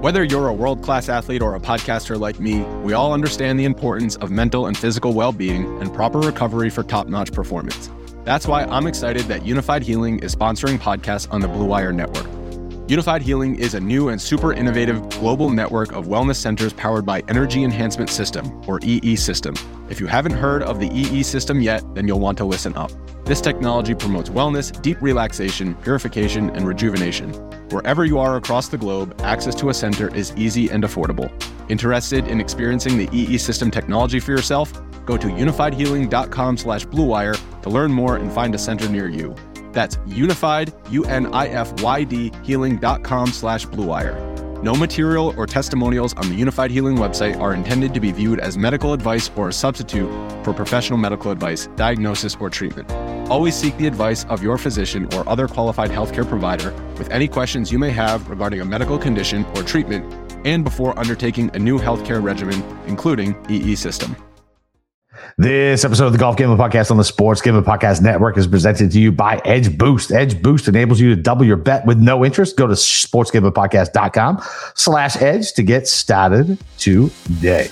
Whether you're a world-class athlete or a podcaster like me, we all understand the importance of mental and physical well-being and proper recovery for top-notch performance. That's why I'm excited that Unified Healing is sponsoring podcasts on the Blue Wire Network. Unified Healing is a new and super innovative global network of wellness centers powered by Energy Enhancement System, or EE System. If you haven't heard of the EE System yet, then you'll want to listen up. This technology promotes wellness, deep relaxation, purification, and rejuvenation. Wherever you are across the globe, access to a center is easy and affordable. Interested in experiencing the EE System technology for yourself? Go to unifiedhealing.com/bluewire to learn more and find a center near you. That's unified, UNIFYD, healing.com/bluewire. No material or testimonials on the Unified Healing website are intended to be viewed as medical advice or a substitute for professional medical advice, diagnosis, or treatment. Always seek the advice of your physician or other qualified healthcare provider with any questions you may have regarding a medical condition or treatment and before undertaking a new healthcare regimen, including EE System. This episode of the Golf Gambling Podcast on the Sports Gambling Podcast Network is presented to you by Edge Boost. Edge Boost enables you to double your bet with no interest. Go to sportsgamblingpodcast.com/edge to get started today.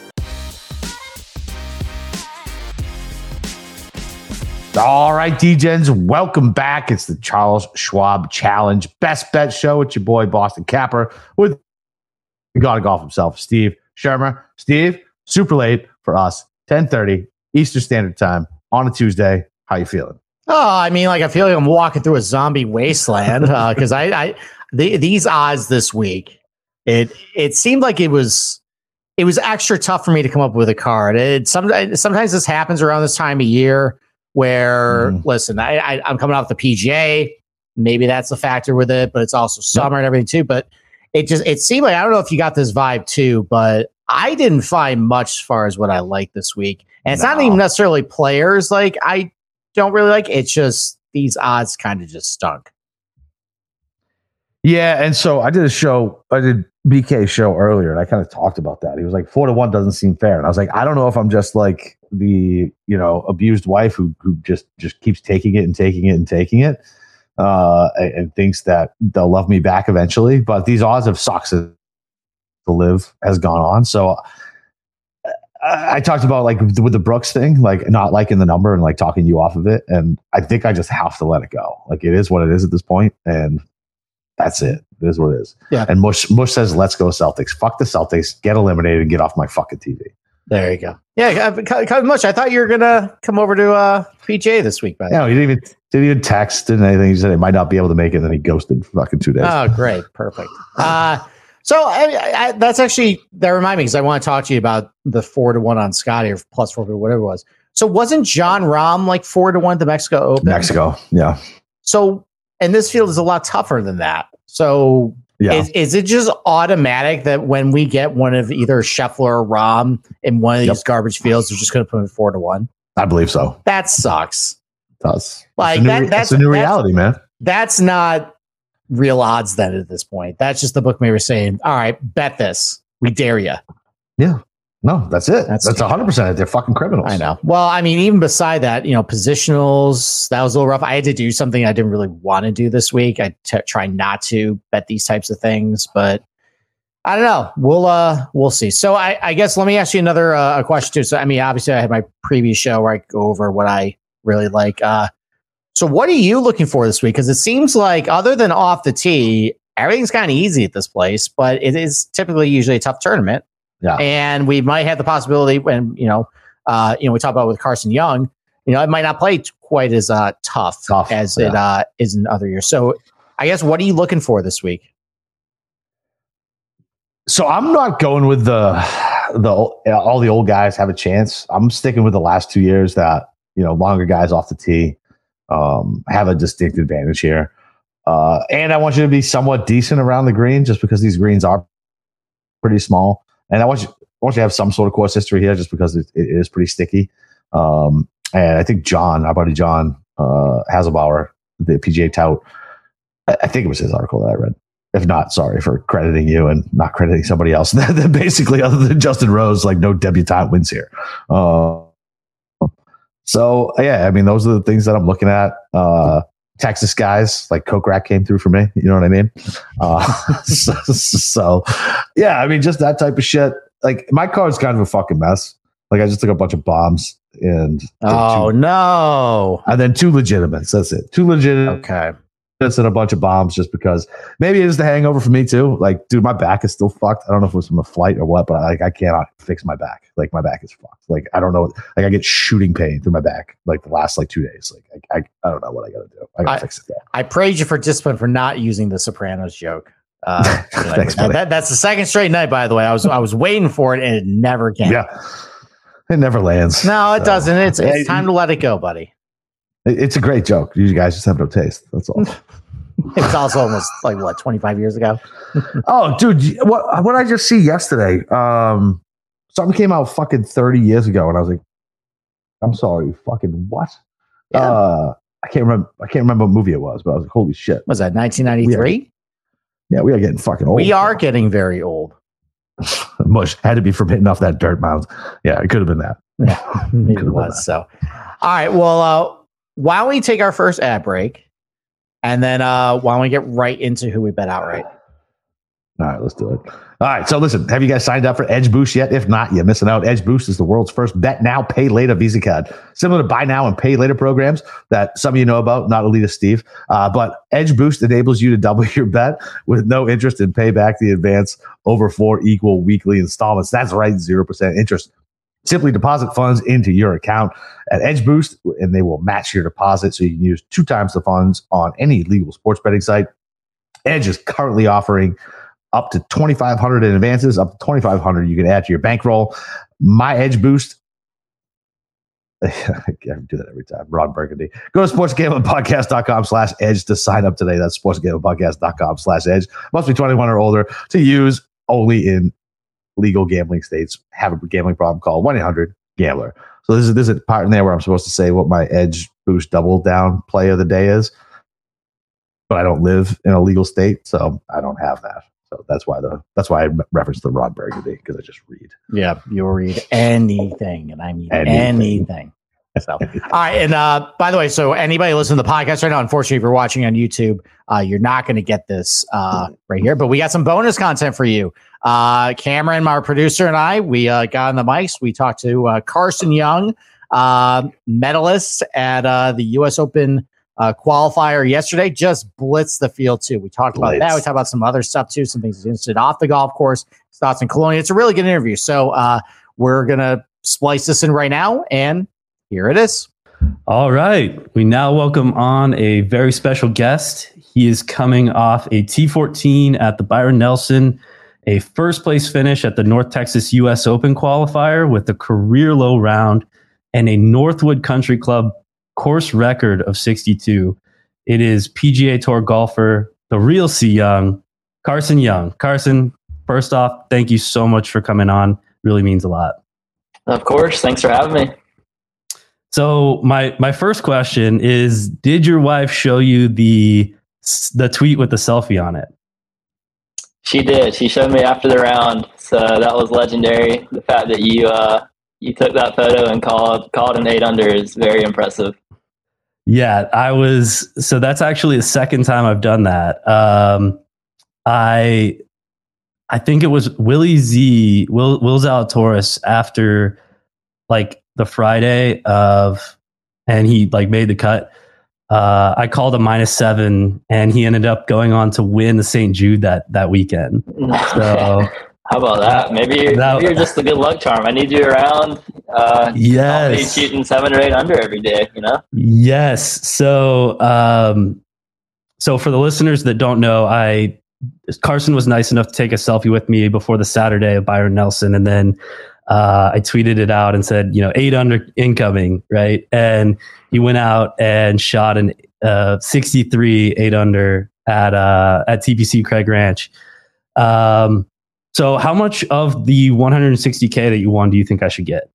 All right, DGens, welcome back. It's the Charles Schwab Challenge Best Bet Show. It's your boy, Boston Capper, with the god of golf himself, Steve Shermer. Steve, super late for us. 10:30 Eastern Standard Time on a Tuesday. How you feeling? Oh, I mean, like I feel like I'm walking through a zombie wasteland because these odds this week, it seemed like it was extra tough for me to come up with a card. Sometimes this happens around this time of year where, listen, I'm coming off the PGA. Maybe that's a factor with it, but it's also summer and everything too. But it seemed like, I don't know if you got this vibe too, but I didn't find much as far as what I like this week. And it's not even necessarily players like I don't really like. It's just these odds kind of just stunk. Yeah, and so I did BK's show earlier, and I kind of talked about that. He was like, 4-1 doesn't seem fair. And I was like, I don't know if I'm just like the, abused wife who just keeps taking it and taking it and taking it, and thinks that they'll love me back eventually. But these odds have sucked to live has gone on. So I talked about like with the Brooks thing, like not liking the number and like talking you off of it. And I think I just have to let it go. Like it is what it is at this point, and that's it. It is what it is. Yeah. And Mush says, let's go Celtics. Fuck the Celtics. Get eliminated and get off my fucking TV. There you go. Yeah, Mush, I thought you were gonna come over to PGA this week, by the way. No, he didn't even text, didn't anything. He said he might not be able to make it, and then he ghosted for fucking 2 days. Oh, great, perfect. So that's actually, that reminded me, because I want to talk to you about the 4-1 on Scotty, or plus 4, whatever it was. So wasn't John Rahm like 4-1 at the Mexico Open? Mexico, yeah. So, and this field is a lot tougher than that. So is it just automatic that when we get one of either Scheffler or Rahm in one of these garbage fields, they're just going to put him 4-1? I believe so. That sucks. It does. Like that's a new reality, man. That's not real odds then at this point. That's just the bookmaker saying, all right, bet this. We dare you. Yeah. No, that's it. That's 100%. They're fucking criminals. I know. Well, I mean, even beside that, positionals, that was a little rough. I had to do something I didn't really want to do this week. I try not to bet these types of things, but I don't know. We'll see. So I guess let me ask you another question too. So, I mean, obviously I had my previous show where I go over what I really like. So what are you looking for this week? Because it seems like other than off the tee, everything's kind of easy at this place, but it is typically usually a tough tournament. Yeah. And we might have the possibility when, we talk about with Carson Young, it might not play quite as tough as it is in other years. So I guess, what are you looking for this week? So I'm not going with all the old guys have a chance. I'm sticking with the last 2 years that, longer guys off the tee have a distinct advantage here. And I want you to be somewhat decent around the green, just because these greens are pretty small. And I want you to have some sort of course history here, just because it is pretty sticky. And I think our buddy John Hasselbauer, the PGA tout, I think it was his article that I read. If not, sorry for crediting you and not crediting somebody else. That basically, other than Justin Rose, like no debutante wins here. So yeah, I mean, those are the things that I'm looking at. Texas guys like Coke Rack came through for me. You know what I mean? So yeah, I mean, just that type of shit. Like my card's kind of a fucking mess. Like I just took a bunch of bombs and no, and then 2 legitimates. That's it. 2 legitimates. Okay. And a bunch of bombs just because maybe it is the hangover for me too. Like, dude, my back is still fucked. I don't know if it was from the flight or what, but I cannot fix my back. Like my back is fucked. Like I don't know. Like I get shooting pain through my back like the last 2 days. Like I don't know what I got to do. I got to fix it. Though. I praise you for discipline for not using the Sopranos joke. Thanks, that's the second straight night, by the way. I was waiting for it and it never came. Yeah, it never lands. No, it doesn't. It's time to let it go, buddy. It's a great joke. You guys just have no taste. That's all. It's also almost 25 years ago. Oh, dude, what did I just see yesterday? Something came out fucking 30 years ago, and I was like, I'm sorry, fucking what? Yeah. I can't remember what movie it was, but I was like, holy shit. Was that 1993? Yeah, we are getting fucking old. We are getting very old. Mush had to be from hitting off that dirt mound. Yeah, it could have been that. Yeah, maybe it was. So, all right. Well, why don't we take our first ad break? And then why don't we get right into who we bet outright? All right, let's do it. All right, so listen, have you guys signed up for Edge Boost yet? If not, you're missing out. Edge Boost is the world's first bet now, pay later Visa card. Similar to buy now and pay later programs that some of you know about, not Alita Steve. But Edge Boost enables you to double your bet with no interest and pay back the advance over 4 equal weekly installments. That's right, 0% interest. Simply deposit funds into your account at Edge Boost, and they will match your deposit so you can use 2 times the funds on any legal sports betting site. Edge is currently offering up to $2,500 in advances, up to $2,500 you can add to your bankroll. My Edge Boost. I do that every time. Ron Burgundy. Go to sportsgamblingpodcast.com/edge to sign up today. That's sportsgamblingpodcast.com/edge. Must be 21 or older to use, only in legal gambling states. Have a gambling problem, call 1-800-GAMBLER. So this is a part in there where I'm supposed to say what my Edge Boost double down play of the day is, but I don't live in a legal state, so I don't have that. So that's why I referenced the Ron Burgundy, because I just read. Yeah, you'll read anything, and I mean anything. So, all right, and by the way, so anybody listening to the podcast right now, unfortunately, if you're watching on YouTube, you're not going to get this right here, but we got some bonus content for you. Cameron, our producer, and I, we got on the mics. We talked to Carson Young, medalist at the U.S. Open qualifier yesterday. Just blitzed the field too. We talked about that. We talked about some other stuff too, some things he's interested off the golf course, his thoughts in Colonia. It's a really good interview. So we're gonna splice this in right now, and here it is. All right. We now welcome on a very special guest. He is coming off a T14 at the Byron Nelson, a first place finish at the North Texas U.S. Open qualifier with a career low round and a Northwood Country Club course record of 62. It is PGA Tour golfer, the real C. Young, Carson Young. Carson, first off, thank you so much for coming on. Really means a lot. Of course. Thanks for having me. So my first question is, did your wife show you the tweet with the selfie on it? She did. She showed me after the round. So that was legendary. The fact that you took that photo and called an 8 under is very impressive. Yeah, so that's actually the second time I've done that. I think it was Will Zalatoris after like the Friday and he like made the cut. I called a -7 and he ended up going on to win the St. Jude that weekend. So how about that? Maybe you're just a good luck charm. I need you around. Yes. I'll be shooting 7 or 8 under every day, you know? Yes. So, so for the listeners that don't know, Carson was nice enough to take a selfie with me before the Saturday of Byron Nelson. And then, I tweeted it out and said, 8 under incoming. Right. And he went out and shot an 63 8 under at TPC Craig Ranch. So how much of the $160K that you won do you think I should get?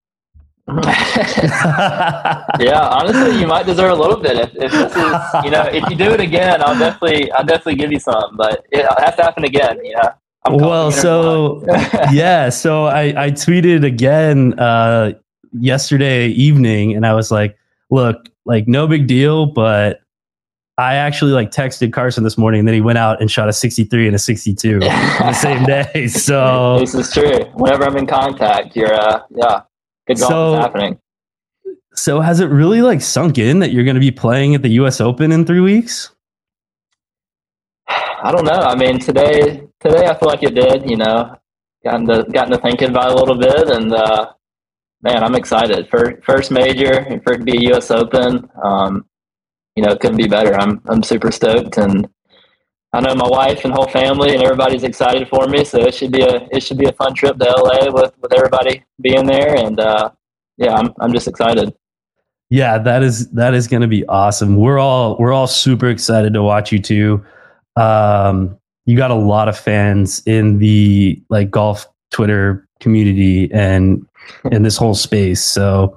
Yeah, honestly, you might deserve a little bit. If this is, if you do it again, I'll definitely give you some. But it'll have to happen again. Well, so yeah, so I tweeted again yesterday evening, and I was like, "Look, like no big deal, but I actually like texted Carson this morning, and then he went out and shot a 63 and a 62 on the same day. So this is true. Whenever I'm in contact, you're good golf is happening. So has it really like sunk in that you're going to be playing at the U.S. Open in 3 weeks? I don't know. I mean, today I feel like it did. You know, gotten to thinking about it a little bit, and man, I'm excited. First major, for it to be a U.S. Open. You know, it couldn't be better. I'm super stoked, and I know my wife and whole family and everybody's excited for me. So it should be a fun trip to LA with everybody being there, and yeah, I'm just excited. Yeah, that is going to be awesome. We're all super excited to watch you too. You got a lot of fans in the like golf Twitter community and in this whole space. So,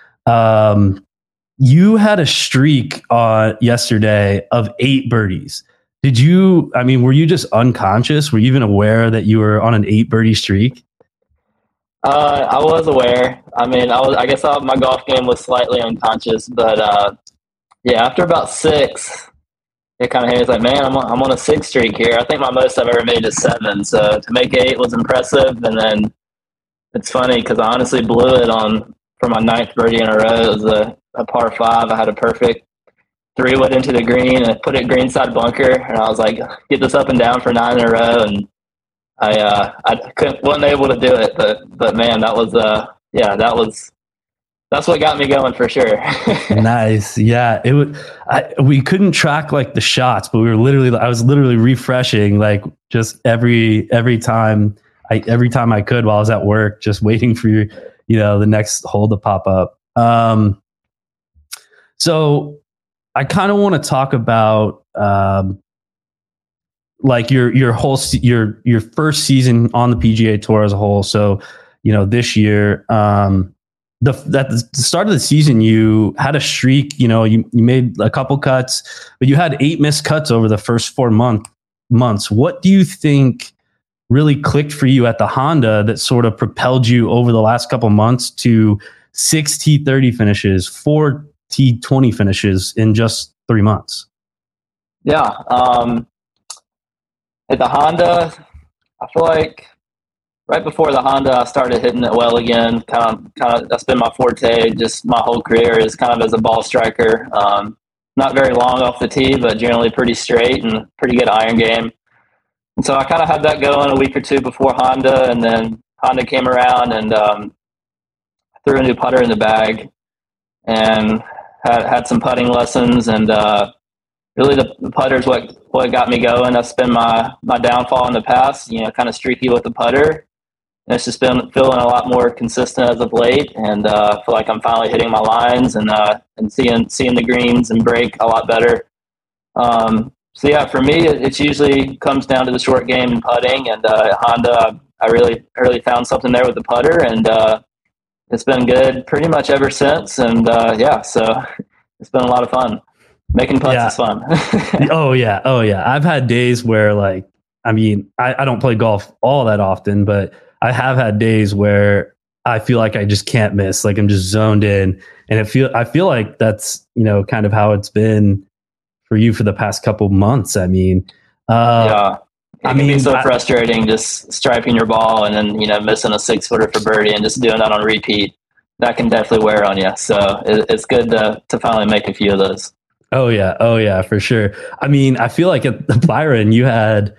you had a streak yesterday of 8 birdies. Were you just unconscious? Were you even aware that you were on an 8 birdie streak? I was aware. I mean, I guess my golf game was slightly unconscious, but yeah, after about 6, it kind of hit. It's like, man, I'm on a 6 streak here. I think my most I've ever made is 7. So to make 8 was impressive. And then it's funny because I honestly blew it for my 9th birdie in a row. It was a par 5. I had a perfect 3-wood into the green and I put it greenside bunker. And I was like, get this up and down for 9 in a row. And I wasn't able to do it, but man, that was that's what got me going for sure. Nice. Yeah. We couldn't track like the shots, but I was literally refreshing like just every time I could while I was at work, just waiting for the next hole to pop up. So I kind of want to talk about, like your first season on the PGA Tour as a whole. So, this year, at the start of the season, you had a streak. You made a couple cuts, but you had 8 missed cuts over the first 4 months. What do you think really clicked for you at the Honda that sort of propelled you over the last couple months to 6 T30 finishes, 4 T20 finishes in just 3 months? Yeah. At the Honda, I feel like right before the Honda, I started hitting it well again. Kind of, that's been my forte. Just my whole career is kind of as a ball striker. Not very long off the tee, but generally pretty straight and pretty good iron game. And so I kind of had that going a week or 2 before Honda, and then Honda came around and threw a new putter in the bag, and had some putting lessons, and really the putter's what got me going. That's been my downfall in the past, kind of streaky with the putter. And it's just been feeling a lot more consistent as of late, and I feel like I'm finally hitting my lines and seeing the greens and break a lot better. So yeah, for me, it usually comes down to the short game and putting, and Honda, I really found something there with the putter, and it's been good pretty much ever since. And yeah, so it's been a lot of fun. Making putts is fun. Oh yeah. I've had days where I don't play golf all that often, but I have had days where I feel like I just can't miss. Like I'm just zoned in, and I feel like that's kind of how it's been for you for the past couple months. Yeah, it can be so frustrating just striping your ball and then missing a 6-footer for birdie and just doing that on repeat. That can definitely wear on you. So it's good to finally make a few of those. Oh yeah, for sure. I feel like at the Byron, you had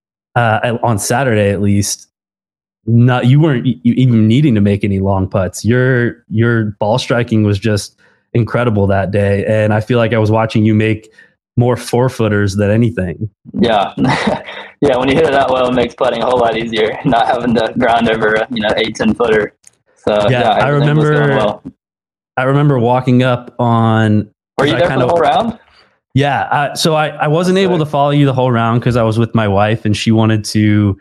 on Saturday at least, you weren't even needing to make any long putts. Your ball striking was just incredible that day, and I feel like I was watching you make more 4-footers than anything. Yeah, yeah. When you hit it that well, it makes putting a whole lot easier. Not having to grind over 8-10-footer. So yeah, I remember walking up on. Were you there for the whole round? Yeah. So I wasn't able to follow you the whole round because I was with my wife, and she wanted to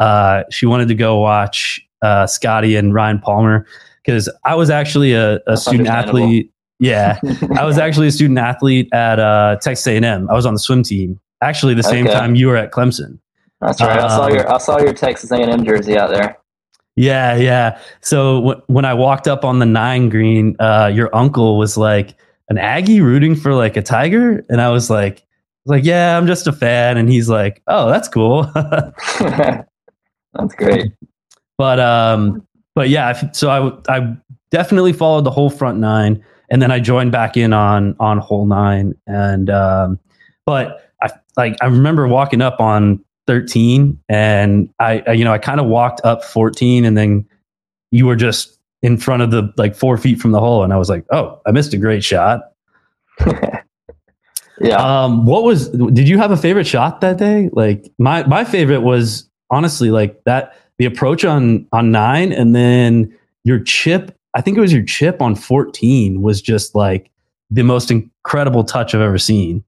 go watch Scotty and Ryan Palmer, because I was actually a student athlete. Yeah, I was actually a student athlete at Texas A&M. I was on the swim team. Actually, the same time you were at Clemson. That's right. I saw your Texas A&M jersey out there. Yeah. So when I walked up on the 9 green, your uncle was like, an Aggie rooting for like a Tiger? And I was like, like, yeah, I'm just a fan. And he's like, oh, that's cool. That's great. But yeah, so I definitely followed the whole front nine, and then I joined back in on hole 9. And but I remember walking up on 13, and I kind of walked up 14, and then you were just in front of the 4 feet from the hole, and I was like, oh, I missed a great shot. Yeah. Did you have a favorite shot that day? Like my favorite was honestly like that, the approach on 9, and then your chip. I think it was your chip on 14 was just like the most incredible touch I've ever seen.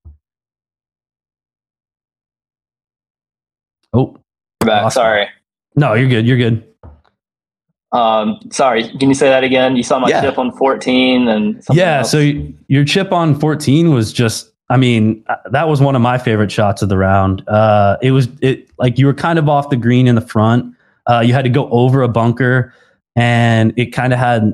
Oh, Back. Awesome. Sorry. No, you're good. You're good. Sorry. Can you say that again? You saw my chip on 14 and else? So your chip on 14 was just, I mean, that was one of my favorite shots of the round. It was like you were kind of off the green in the front. You had to go over a bunker, and it kind of had,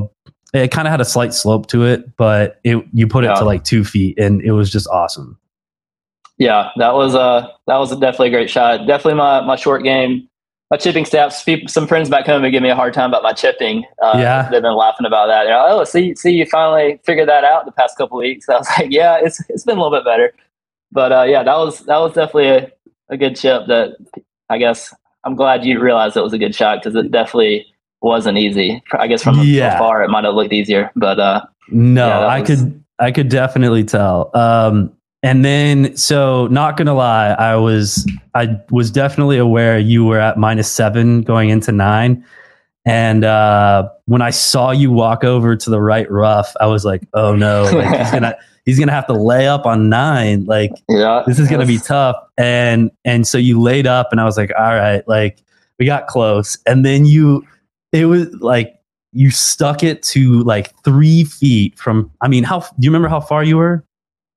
a slight slope to it, but you put it to like 2 feet, and it was just awesome. Yeah, that was definitely a great shot. Definitely my short game, my chipping stats. Some friends back home would give me a hard time about my chipping. They've been laughing about that. Oh, see, you finally figured that out the past couple of weeks. I was like, yeah, it's been a little bit better, but that was definitely a good chip. That I guess I'm glad you realized it was a good shot, because it definitely wasn't easy. I guess from afar it might have looked easier, but I could definitely tell. And then, so not gonna lie, I was definitely aware you were at -7 going into 9. And when I saw you walk over to the right rough, I was like, oh no, like he's gonna have to lay up on 9. Like, this is gonna be tough. And so you laid up, and I was like, all right, like we got close. And then it was like you stuck it to like 3 feet from. I mean, do you remember how far you were?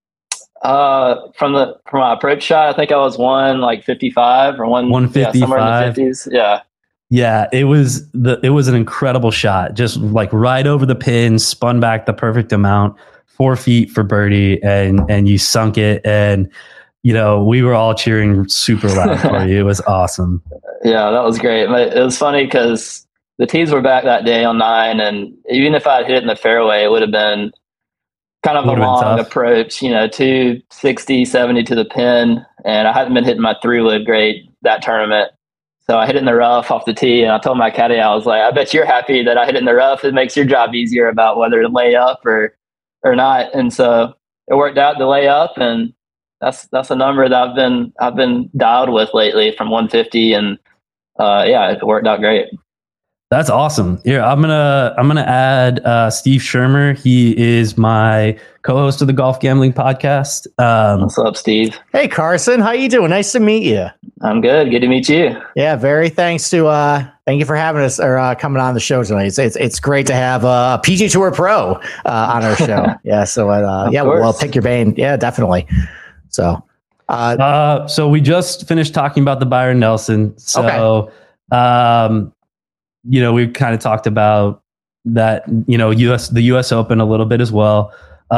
From my approach shot, I think I was 155 or 155, somewhere in the 50s. Yeah, it was an incredible shot, just like right over the pin, spun back the perfect amount, 4 feet for birdie, and you sunk it. And we were all cheering super loud for you. It was awesome. Yeah, that was great. But it was funny because the tees were back that day on 9, and even if I had hit it in the fairway, it would have been kind of a long approach, 260, 70 to the pin. And I hadn't been hitting my 3-wood great that tournament. So I hit it in the rough off the tee, and I told my caddy, I was like, I bet you're happy that I hit it in the rough. It makes your job easier about whether to lay up or not. And so it worked out to lay up, and that's a number that I've been dialed with lately from 150. And it worked out great. That's awesome. Here, I'm gonna add Steve Shermer. He is my co-host of the Golf Gambling Podcast. What's up, Steve? Hey, Carson. How you doing? Nice to meet you. I'm good. Good to meet you. Yeah, thank you for having us or coming on the show tonight. It's great to have a PGA Tour pro on our show. Yeah, so we'll pick your brain. Yeah, definitely. So, so we just finished talking about the Byron Nelson. So, okay. We kind of talked about that, the US Open a little bit as well.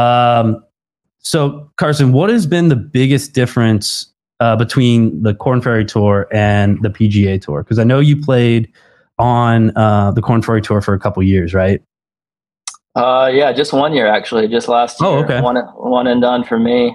So Carson, what has been the biggest difference between the Korn Ferry Tour and the PGA Tour? Because I know you played on the Korn Ferry Tour for a couple years, right? Just 1 year actually, just last year. Oh, okay. One and done for me.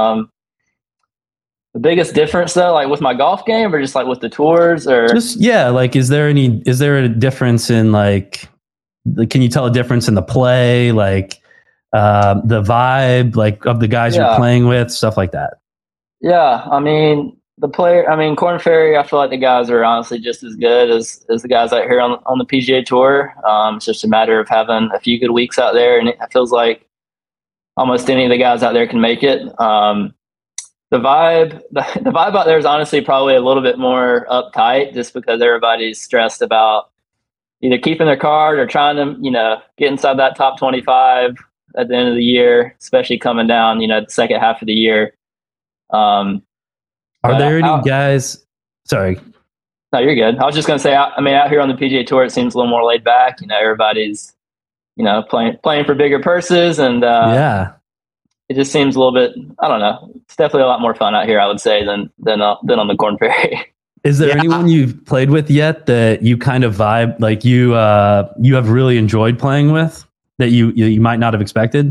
The biggest difference though, like with my golf game, or just like with the tours, or just is there a difference in can you tell a difference in the play, the vibe, of the guys you're playing with, stuff like that? Yeah, I mean Korn Ferry, I feel like the guys are honestly just as good as the guys out here on the PGA Tour. It's just a matter of having a few good weeks out there, and it feels like almost any of the guys out there can make it. The vibe out there is honestly probably a little bit more uptight, just because everybody's stressed about either keeping their card or trying to, get inside that top 25 at the end of the year, especially coming down, the second half of the year. Are there any guys? Sorry. No, you're good. I was just going to say, out here on the PGA Tour, it seems a little more laid back. Everybody's, playing for bigger purses, and it just seems a little bit, I don't know. It's definitely a lot more fun out here, I would say, than on the Corn Ferry. Is there anyone you've played with yet that you kind of vibe like you have really enjoyed playing with that you might not have expected?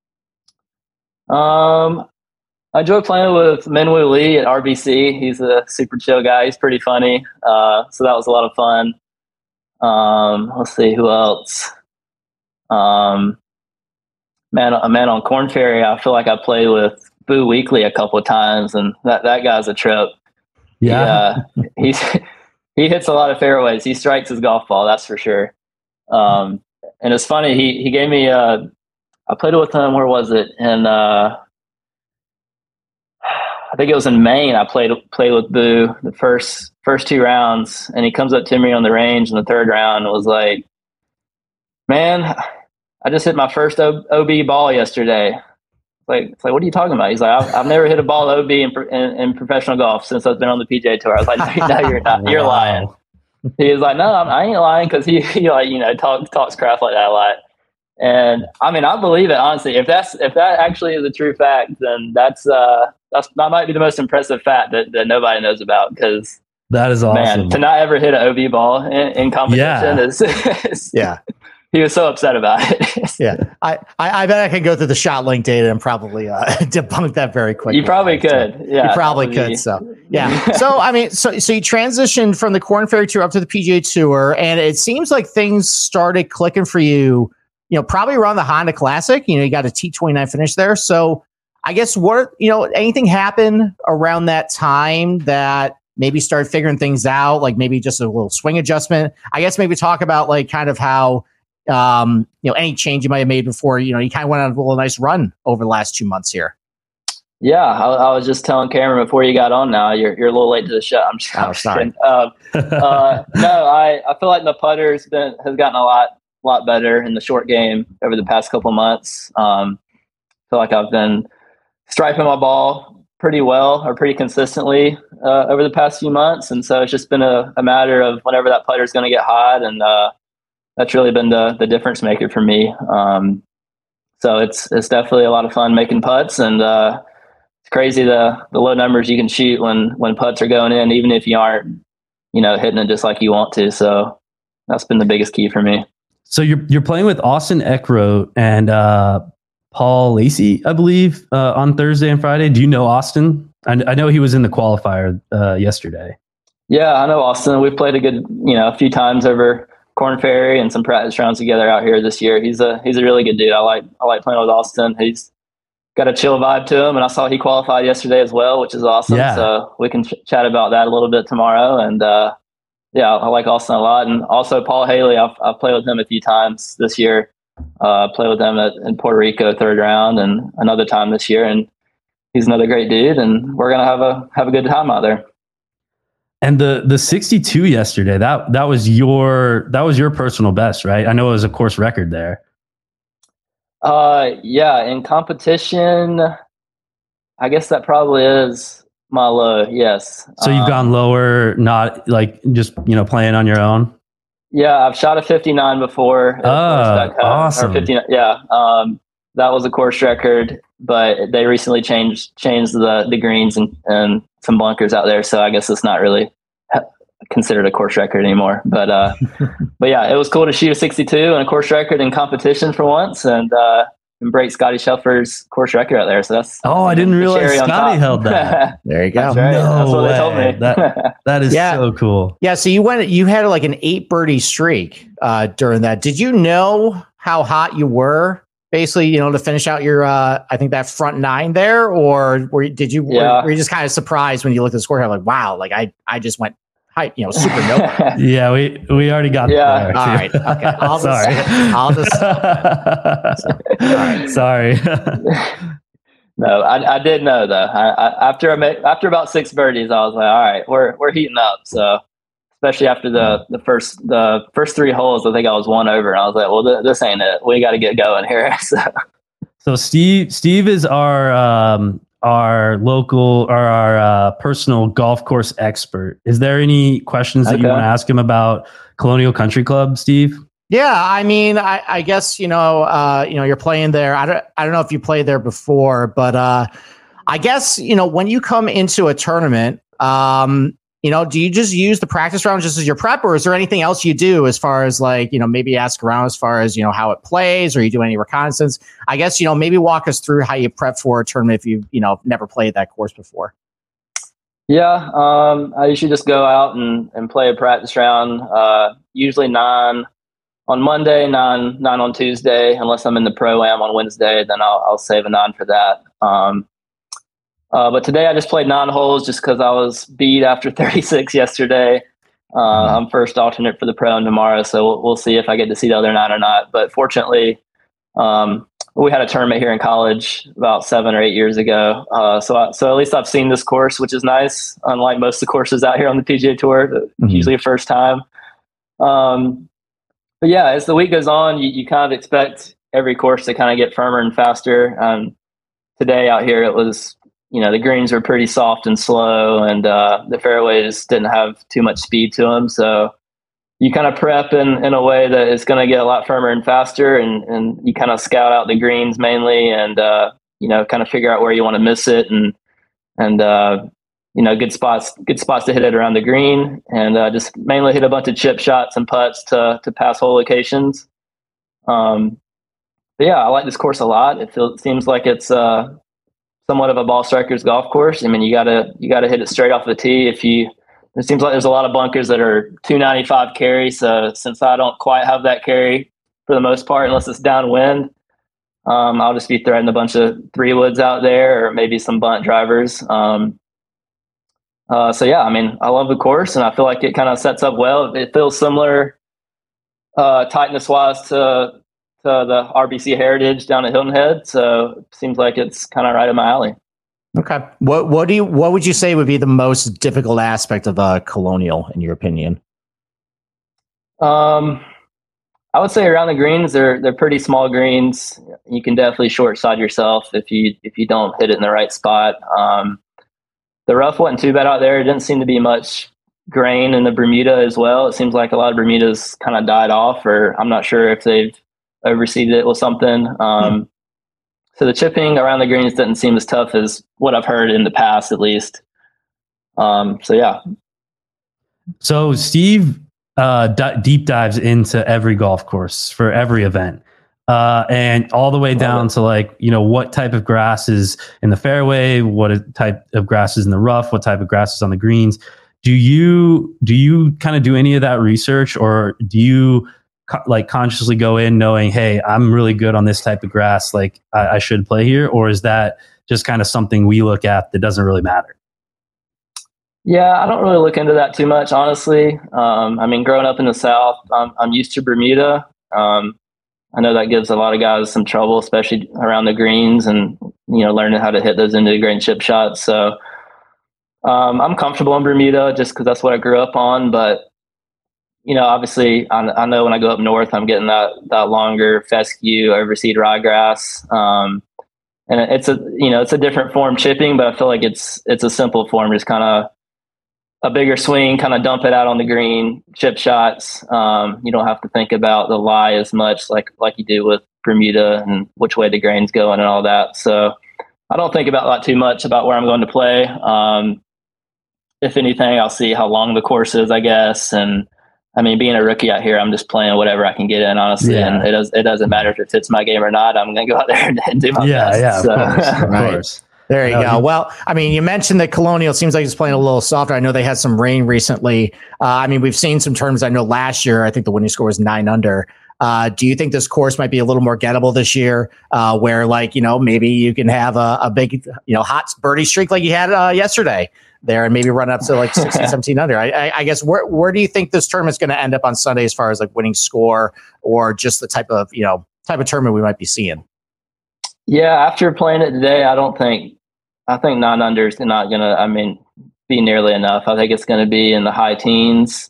I enjoy playing with Minwoo Lee at RBC. He's a super chill guy. He's pretty funny. So that was a lot of fun. Let's see who else. Man, on Corn Ferry, I feel like I played with Boo Weekly a couple of times, and that guy's a trip. Yeah, he hits a lot of fairways. He strikes his golf ball, that's for sure. And it's funny. He gave me I played with him. Where was it? And I think it was in Maine. I played with Boo the first 2 rounds, and he comes up to me on the range in the 3rd round and was like, "Man, I just hit my first OB ball yesterday." It's like, what are you talking about? He's like, I've never hit a ball OB in professional golf since I've been on the PGA Tour. I was like, no, you're not. You're lying. He was like, no, I ain't lying, because he like, talks crap like that a lot. And I mean, I believe it, honestly. If that actually is a true fact, then that might be the most impressive fact that nobody knows about, because that is awesome. Man, to not ever hit an OB ball in competition is yeah. He was so upset about it. Yeah, I bet I could go through the shot link data and probably debunk that very quickly. You probably could. Yeah, you probably could. So yeah. So I mean, so you transitioned from the Corn Ferry Tour up to the PGA Tour, and it seems like things started clicking for you. Probably around the Honda Classic. You got a T29 finish there. So I guess anything happened around that time that maybe started figuring things out, like maybe just a little swing adjustment. I guess maybe talk about like kind of how. Any change you might have made before, you kind of went on a little nice run over the last 2 months here. Yeah, I was just telling Cameron before you got on. Now you're a little late to the show. I'm sorry. No, I feel like the putter has gotten a lot better in the short game over the past couple of months. I feel like I've been striping my ball pretty well or pretty consistently over the past few months, and so it's just been a matter of whenever that putter is going to get hot, and that's really been the difference maker for me. So it's definitely a lot of fun making putts, and it's crazy the low numbers you can shoot when putts are going in, even if you aren't, hitting it just like you want to. So that's been the biggest key for me. So you're playing with Austin Eckroat and Paul Lacey, I believe, on Thursday and Friday. Do you know Austin? I know he was in the qualifier yesterday. Yeah, I know Austin. We've played a few times over Corn Ferry and some practice rounds together out here this year. He's a really good dude. I like playing with Austin. He's got a chill vibe to him, and I saw he qualified yesterday as well, which is awesome. Yeah. So we can chat about that a little bit tomorrow. And I like Austin a lot. And also Paul Haley, I've played with him a few times this year. Played with him in Puerto Rico 3rd round, and another time this year. And he's another great dude, and we're gonna have a good time out there. And the 62 yesterday, that was your personal best, right? I know it was a course record there. Yeah, in competition, I guess that probably is my low. Yes. So you've gone lower, not like just playing on your own. Yeah, I've shot a 59 before. Awesome. 59, yeah. That was a course record, but they recently changed the greens and some bunkers out there, so I guess it's not really considered a course record anymore. But but yeah, it was cool to shoot a 62 and a course record in competition for once, and break Scotty Scheffler's course record out there. So that's I didn't realize Scotty held that. There you go. That's right. That's what they told me. That is so cool. Yeah. So you had like an 8 birdie streak during that. Did you know how hot you were? Basically, to finish out your, I think that front 9 there, or were you just kind of surprised when you looked at the score? Like, wow, like I just went high, super notebook. Yeah, we already got there. All right. Okay. I'll just sorry. No, I did know though. After about 6 birdies, I was like, all right, we're heating up. So especially after the first 3 holes, I think I was 1 over, and I was like, well, this ain't it. We got to get going here. So Steve is our local or our personal golf course expert. Is there any questions that you want to ask him about Colonial Country Club, Steve? Yeah, I mean, I guess you're playing there. I don't know if you played there before, but I guess when you come into a tournament, do you just use the practice round just as your prep, or is there anything else you do as far as maybe ask around as far as how it plays, or you do any reconnaissance? I guess maybe walk us through how you prep for a tournament if you've never played that course before. Yeah, I usually just go out and play a practice round. Usually 9 on Monday, 9 on Tuesday, unless I'm in the Pro-Am on Wednesday, then I'll save a 9 for that. But today I just played 9 holes just because I was beat after 36 yesterday. I'm first alternate for the Pro-Am tomorrow, so we'll see if I get to see the other 9 or not. But fortunately, we had a tournament here in college about 7 or 8 years ago. So at least I've seen this course, which is nice, unlike most of the courses out here on the PGA Tour, usually a first time. But yeah, as the week goes on, you kind of expect every course to kind of get firmer and faster. Today out here, it was, the greens were pretty soft and slow, and the fairways didn't have too much speed to them. So you kind of prep in a way that it's going to get a lot firmer and faster, and you kind of scout out the greens mainly, and kind of figure out where you want to miss it, and good spots to hit it around the green, and just mainly hit a bunch of chip shots and putts to pass hole locations. But yeah, I like this course a lot. It seems like it's somewhat of a ball striker's golf course. I mean, you gotta hit it straight off the tee. It seems like there's a lot of bunkers that are 295 carry. So since I don't quite have that carry for the most part, unless it's downwind, I'll just be threading a bunch of 3-woods out there, or maybe some bunt drivers. So yeah, I mean, I love the course, and I feel like it kind of sets up well. It feels similar tightness-wise to the RBC Heritage down at Hilton Head, so it seems like it's kind of right in my alley. Okay, what would you say would be the most difficult aspect of Colonial in your opinion? I would say around the greens, they're pretty small greens. You can definitely short side yourself if you don't hit it in the right spot. The rough wasn't too bad out there. It didn't seem to be much grain in the Bermuda as well. It seems like a lot of Bermudas kind of died off, or I'm not sure if they've overseeded it with something. So the chipping around the greens didn't seem as tough as what I've heard in the past, at least. So yeah. So Steve deep dives into every golf course for every event. And all the way down to what type of grass is in the fairway, what type of grass is in the rough, what type of grass is on the greens. Do you kind of do any of that research, or do you consciously go in knowing, hey, I'm really good on this type of grass, I should play here? Or is that just kind of something we look at that doesn't really matter? Yeah, I don't really look into that too much, honestly. I mean, growing up in the South, I'm used to Bermuda. I know that gives a lot of guys some trouble, especially around the greens, and learning how to hit those into the grain chip shots. So I'm comfortable in Bermuda just because that's what I grew up on. But obviously, I know when I go up north, I'm getting that longer fescue, overseed ryegrass, and it's a different form chipping, but I feel like it's a simple form, just kind of a bigger swing, kind of dump it out on the green, chip shots. You don't have to think about the lie as much like you do with Bermuda and which way the grain's going and all that. So I don't think about that too much about where I'm going to play. If anything, I'll see how long the course is, I guess. And I mean, being a rookie out here, I'm just playing whatever I can get in, honestly. Yeah. And it doesn't matter if it fits my game or not. I'm going to go out there and do my best. Yeah, so. Of course. There you go. Well, I mean, you mentioned that Colonial seems like it's playing a little softer. I know they had some rain recently. I mean, we've seen some tournaments. I know last year, I think the winning score was 9 under. Do you think this course might be a little more gettable this year, where maybe you can have a big, hot birdie streak like you had yesterday there, and maybe run up to 16, 17 under? I guess where do you think this tournament's going to end up on Sunday as far as winning score, or just the type of tournament we might be seeing? Yeah, after playing it today, I think 9 under is not going to, be nearly enough. I think it's going to be in the high teens.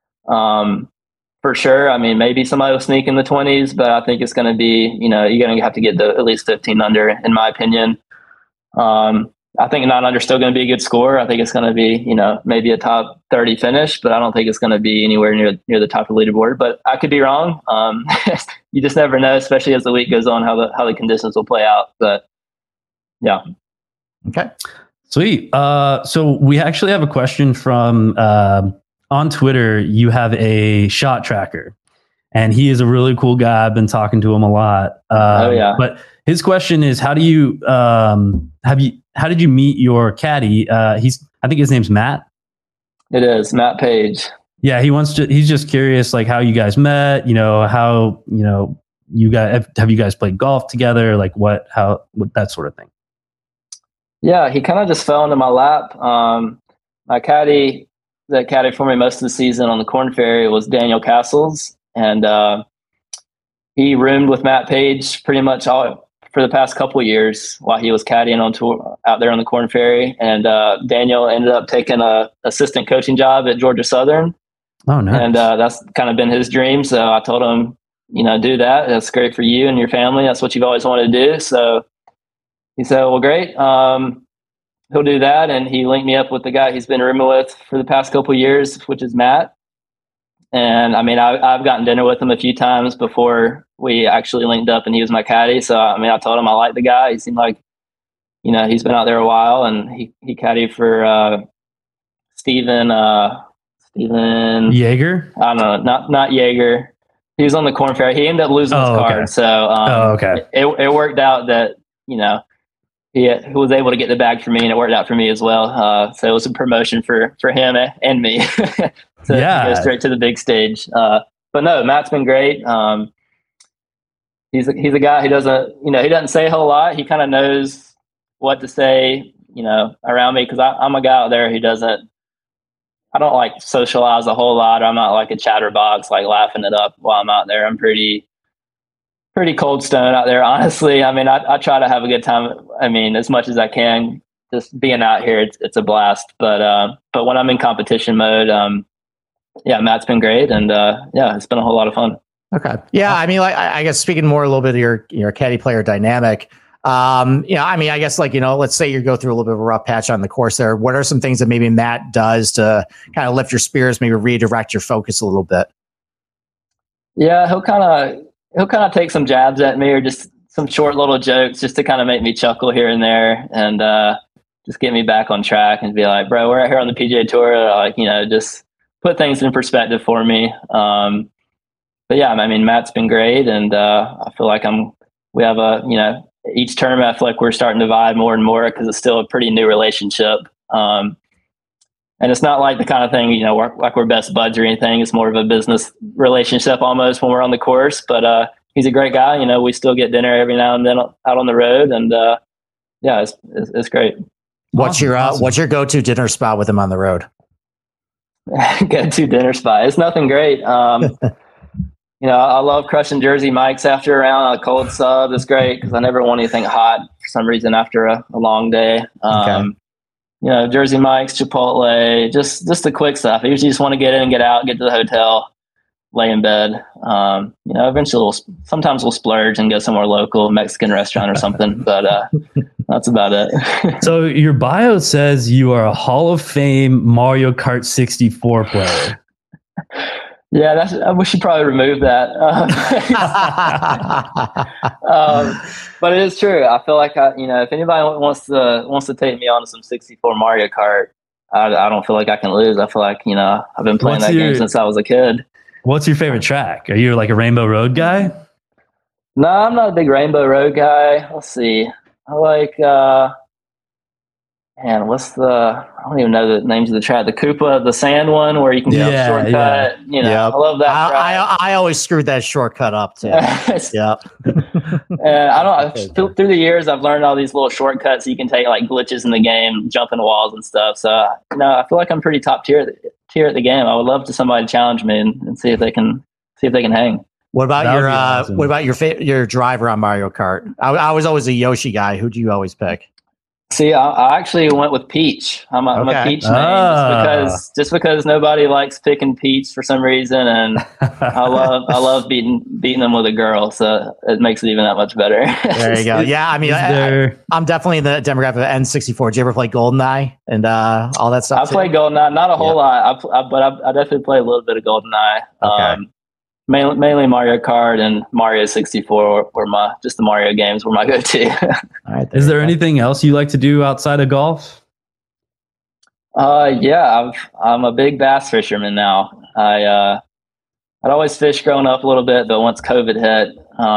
For sure. I mean, maybe somebody will sneak in the 20s, but I think it's going to be, you're going to have to get to at least 15 under, in my opinion. I think 9 under is still going to be a good score. I think it's going to be, maybe a top 30 finish, but I don't think it's going to be anywhere near the top of the leaderboard. But I could be wrong. You just never know, especially as the week goes on, how the conditions will play out. But yeah. Okay. Sweet. So we actually have a question from on Twitter. You have a shot tracker, and he is a really cool guy. I've been talking to him a lot. But his question is, how did you meet your caddy? I think his name's Matt. It is Matt Page. Yeah, he's just curious, like how you guys met, how, you guys, have you guys played golf together? Like what that sort of thing. Yeah, he kind of just fell into my lap. My caddy that caddied for me most of the season on the Korn Ferry was Daniel Castles. And he roomed with Matt Page pretty much all for the past couple of years while he was caddying on tour out there on the Korn Ferry. And Daniel ended up taking a assistant coaching job at Georgia Southern. Oh, nice. And that's kind of been his dream. So I told him, do that. That's great for you and your family. That's what you've always wanted to do. So he said, well, great. He'll do that. And he linked me up with the guy he's been rooming with for the past couple of years, which is Matt. And I mean, I've gotten dinner with him a few times before we actually linked up, and he was my caddy. So, I mean, I told him I liked the guy. He seemed like, he's been out there a while, and he caddied for Steven Yeager? I don't know, not Yeager. He was on the Korn Ferry. He ended up losing his card. Okay. So it worked out that, he was able to get the bag for me, and it worked out for me as well. So it was a promotion for him and me to go straight to the big stage. But no, Matt's been great. He's a guy who doesn't, he doesn't say a whole lot. He kind of knows what to say, around me, because I'm a guy out there who I don't like socialize a whole lot. I'm not like a chatterbox, like laughing it up while I'm out there. I'm pretty cold stone out there, honestly. I mean, I try to have a good time. I mean, as much as I can. Just being out here, it's a blast. But when I'm in competition mode, Matt's been great, and it's been a whole lot of fun. Okay, yeah. I mean, like, I guess speaking more a little bit of your caddy player dynamic. I mean, I guess let's say you go through a little bit of a rough patch on the course there. What are some things that maybe Matt does to kind of lift your spirits, maybe redirect your focus a little bit? Yeah, he'll kind of take some jabs at me, or just some short little jokes just to kind of make me chuckle here and there, and just get me back on track and be like, bro, we're out here on the PGA Tour. Like, just put things in perspective for me. But yeah, I mean, Matt's been great, and I feel like we have each tournament, I feel like we're starting to vibe more and more, because it's still a pretty new relationship. And it's not like the kind of thing, we're best buds or anything. It's more of a business relationship almost when we're on the course. But he's a great guy. We still get dinner every now and then out on the road, and it's great. What's your go-to dinner spot with him on the road? Go-to dinner spot. It's nothing great. I love crushing Jersey Mike's after a round. A cold sub is great, because I never want anything hot for some reason after a long day. Jersey Mike's, Chipotle, just the quick stuff. I usually just want to get in and get out, get to the hotel, lay in bed. Eventually sometimes we'll splurge and go somewhere local, Mexican restaurant or something, but that's about it. So your bio says you are a Hall of Fame Mario Kart 64 player. Yeah, we should probably remove that. But it is true. I feel like if anybody wants to take me on to some 64 Mario Kart, I don't feel like I can lose. I feel like I've been playing game since I was a kid. What's your favorite track? Are you like a Rainbow Road guy? No, I'm not a big Rainbow Road guy. Let's see. I like I don't even know the names of the track. The Koopa, the sand one where you can get a shortcut. I love that track. I always screwed that shortcut up too. Yep. And through the years, I've learned all these little shortcuts you can take, like glitches in the game, jumping walls and stuff. So I feel like I'm pretty top tier at the game. I would love to somebody challenge me and see if they can hang. What about your driver on Mario Kart? I was always a Yoshi guy. Who do you always pick? See, I actually went with peach. I'm a peach name just because nobody likes picking peach for some reason, and I love beating them with a girl, so it makes it even that much better. There you go. Yeah, I mean, I'm definitely in the demographic of N64. Did you ever play GoldenEye and all that stuff? I played GoldenEye, not a whole lot, but I definitely play a little bit of GoldenEye. Okay. Mainly Mario Kart and Mario 64 were the Mario games were my go-to. All right, Is there anything else you like to do outside of golf? Yeah, I'm a big bass fisherman now. I'd always fished growing up a little bit, but once COVID hit,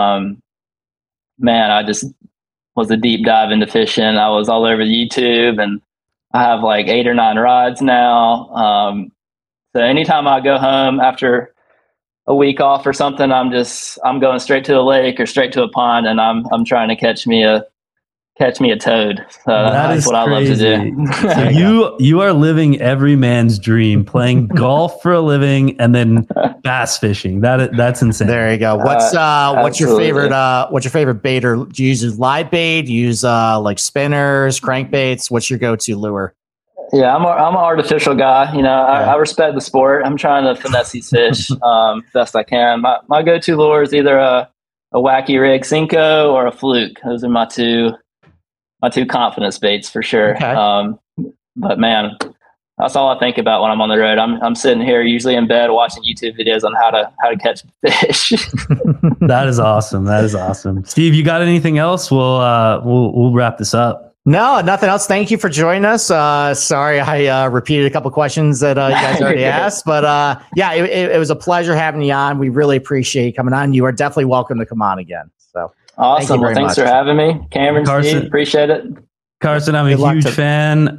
man, I just was a deep dive into fishing. I was all over YouTube, and I have like 8 or 9 rods now. So anytime I go home after a week off or something, I'm going straight to the lake or straight to a pond, and I'm trying to catch me a toad. So that's what crazy. I love to do. So you are living every man's dream, playing golf for a living and then bass fishing. That's insane. There you go. What's your favorite bait? Or do you use live bait? Do you use like spinners, crankbaits? What's your go-to lure? Yeah, I'm an artificial guy. I respect the sport. I'm trying to finesse these fish best I can. My go-to lure is either a wacky rig Cinco or a fluke. Those are my two confidence baits for sure. Okay. But man, that's all I think about when I'm on the road. I'm sitting here usually in bed watching YouTube videos on how to catch fish. That is awesome. Steve, you got anything else? We'll wrap this up. No, nothing else. Thank you for joining us. Sorry, I repeated a couple questions that you guys already asked, but yeah, it was a pleasure having you on. We really appreciate you coming on. You are definitely welcome to come on again. So awesome. Well, thanks for having me, Cameron. Carson, Steve, appreciate it. Carson, I'm a huge fan.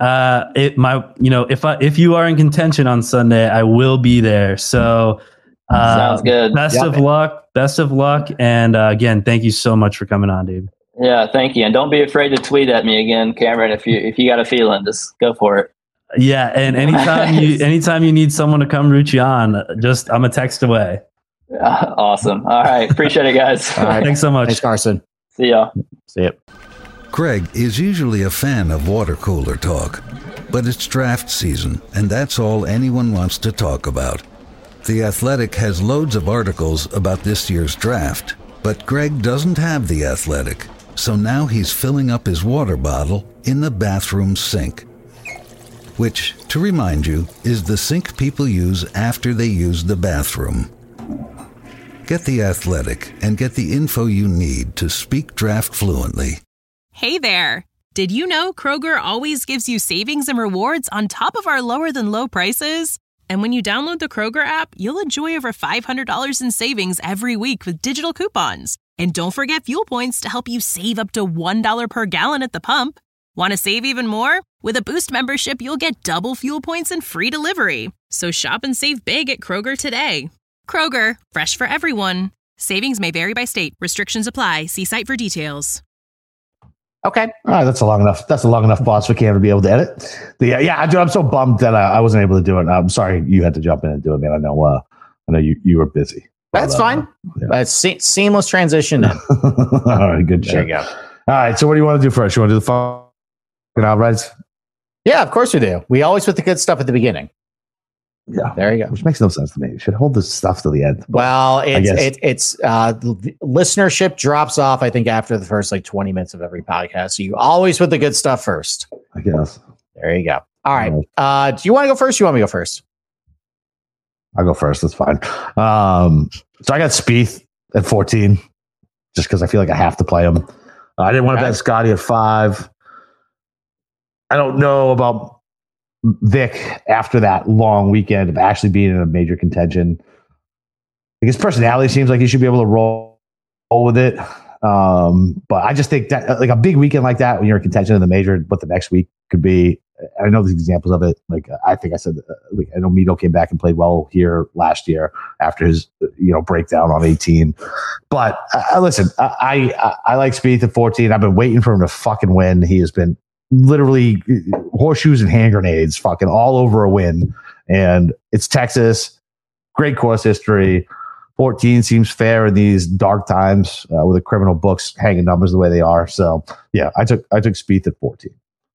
If you are in contention on Sunday, I will be there. So sounds good. Best of luck. And again, thank you so much for coming on, dude. Yeah, thank you. And don't be afraid to tweet at me again, Cameron. If you got a feeling, just go for it. Yeah, and anytime you need someone to come root you on, I'm a text away. Awesome. All right, appreciate it, guys. All right. Thanks so much. Thanks, Carson. See y'all. See you. Craig is usually a fan of water cooler talk, but it's draft season, and that's all anyone wants to talk about. The Athletic has loads of articles about this year's draft, but Greg doesn't have The Athletic. So now he's filling up his water bottle in the bathroom sink, which, to remind you, is the sink people use after they use the bathroom. Get The Athletic and get the info you need to speak draft fluently. Hey there. Did you know Kroger always gives you savings and rewards on top of our lower than low prices? And when you download the Kroger app, you'll enjoy over $500 in savings every week with digital coupons. And don't forget fuel points to help you save up to $1 per gallon at the pump. Want to save even more? With a Boost membership, you'll get double fuel points and free delivery. So shop and save big at Kroger today. Kroger, fresh for everyone. Savings may vary by state. Restrictions apply. See site for details. Okay. All right, that's a long enough pause for Cam to be able to edit. I'm so bummed that I wasn't able to do it. I'm sorry you had to jump in and do it, man. I know you were busy. That's fine. Yeah. It's seamless transition. All right, good. There you go. All right, so what do you want to do first? You want to do the fucking outrights? Yeah, of course we do. We always put the good stuff at the beginning. Yeah, there you go. Which makes no sense to me. You should hold the stuff to the end. Well, it's listenership drops off, I think, after the first 20 minutes of every podcast. So you always put the good stuff first. I guess. There you go. All right. Do you want to go first? Or you want me to go first? I'll go first. That's fine. So I got Spieth at 14, just because I feel like I have to play him. I didn't want to bet Scotty at 5. I don't know about Vic after that long weekend of actually being in a major contention. His personality seems like he should be able to roll with it. But I just think that a big weekend like that, when you're in contention in the major, what the next week could be. I know there's examples of it. I think I said, I know Mito came back and played well here last year after his, breakdown on 18. But listen, I like Spieth at 14. I've been waiting for him to fucking win. He has been literally horseshoes and hand grenades fucking all over a win. And it's Texas, great course history. 14 seems fair in these dark times with the criminal books hanging numbers the way they are. So yeah, I took Spieth at 14.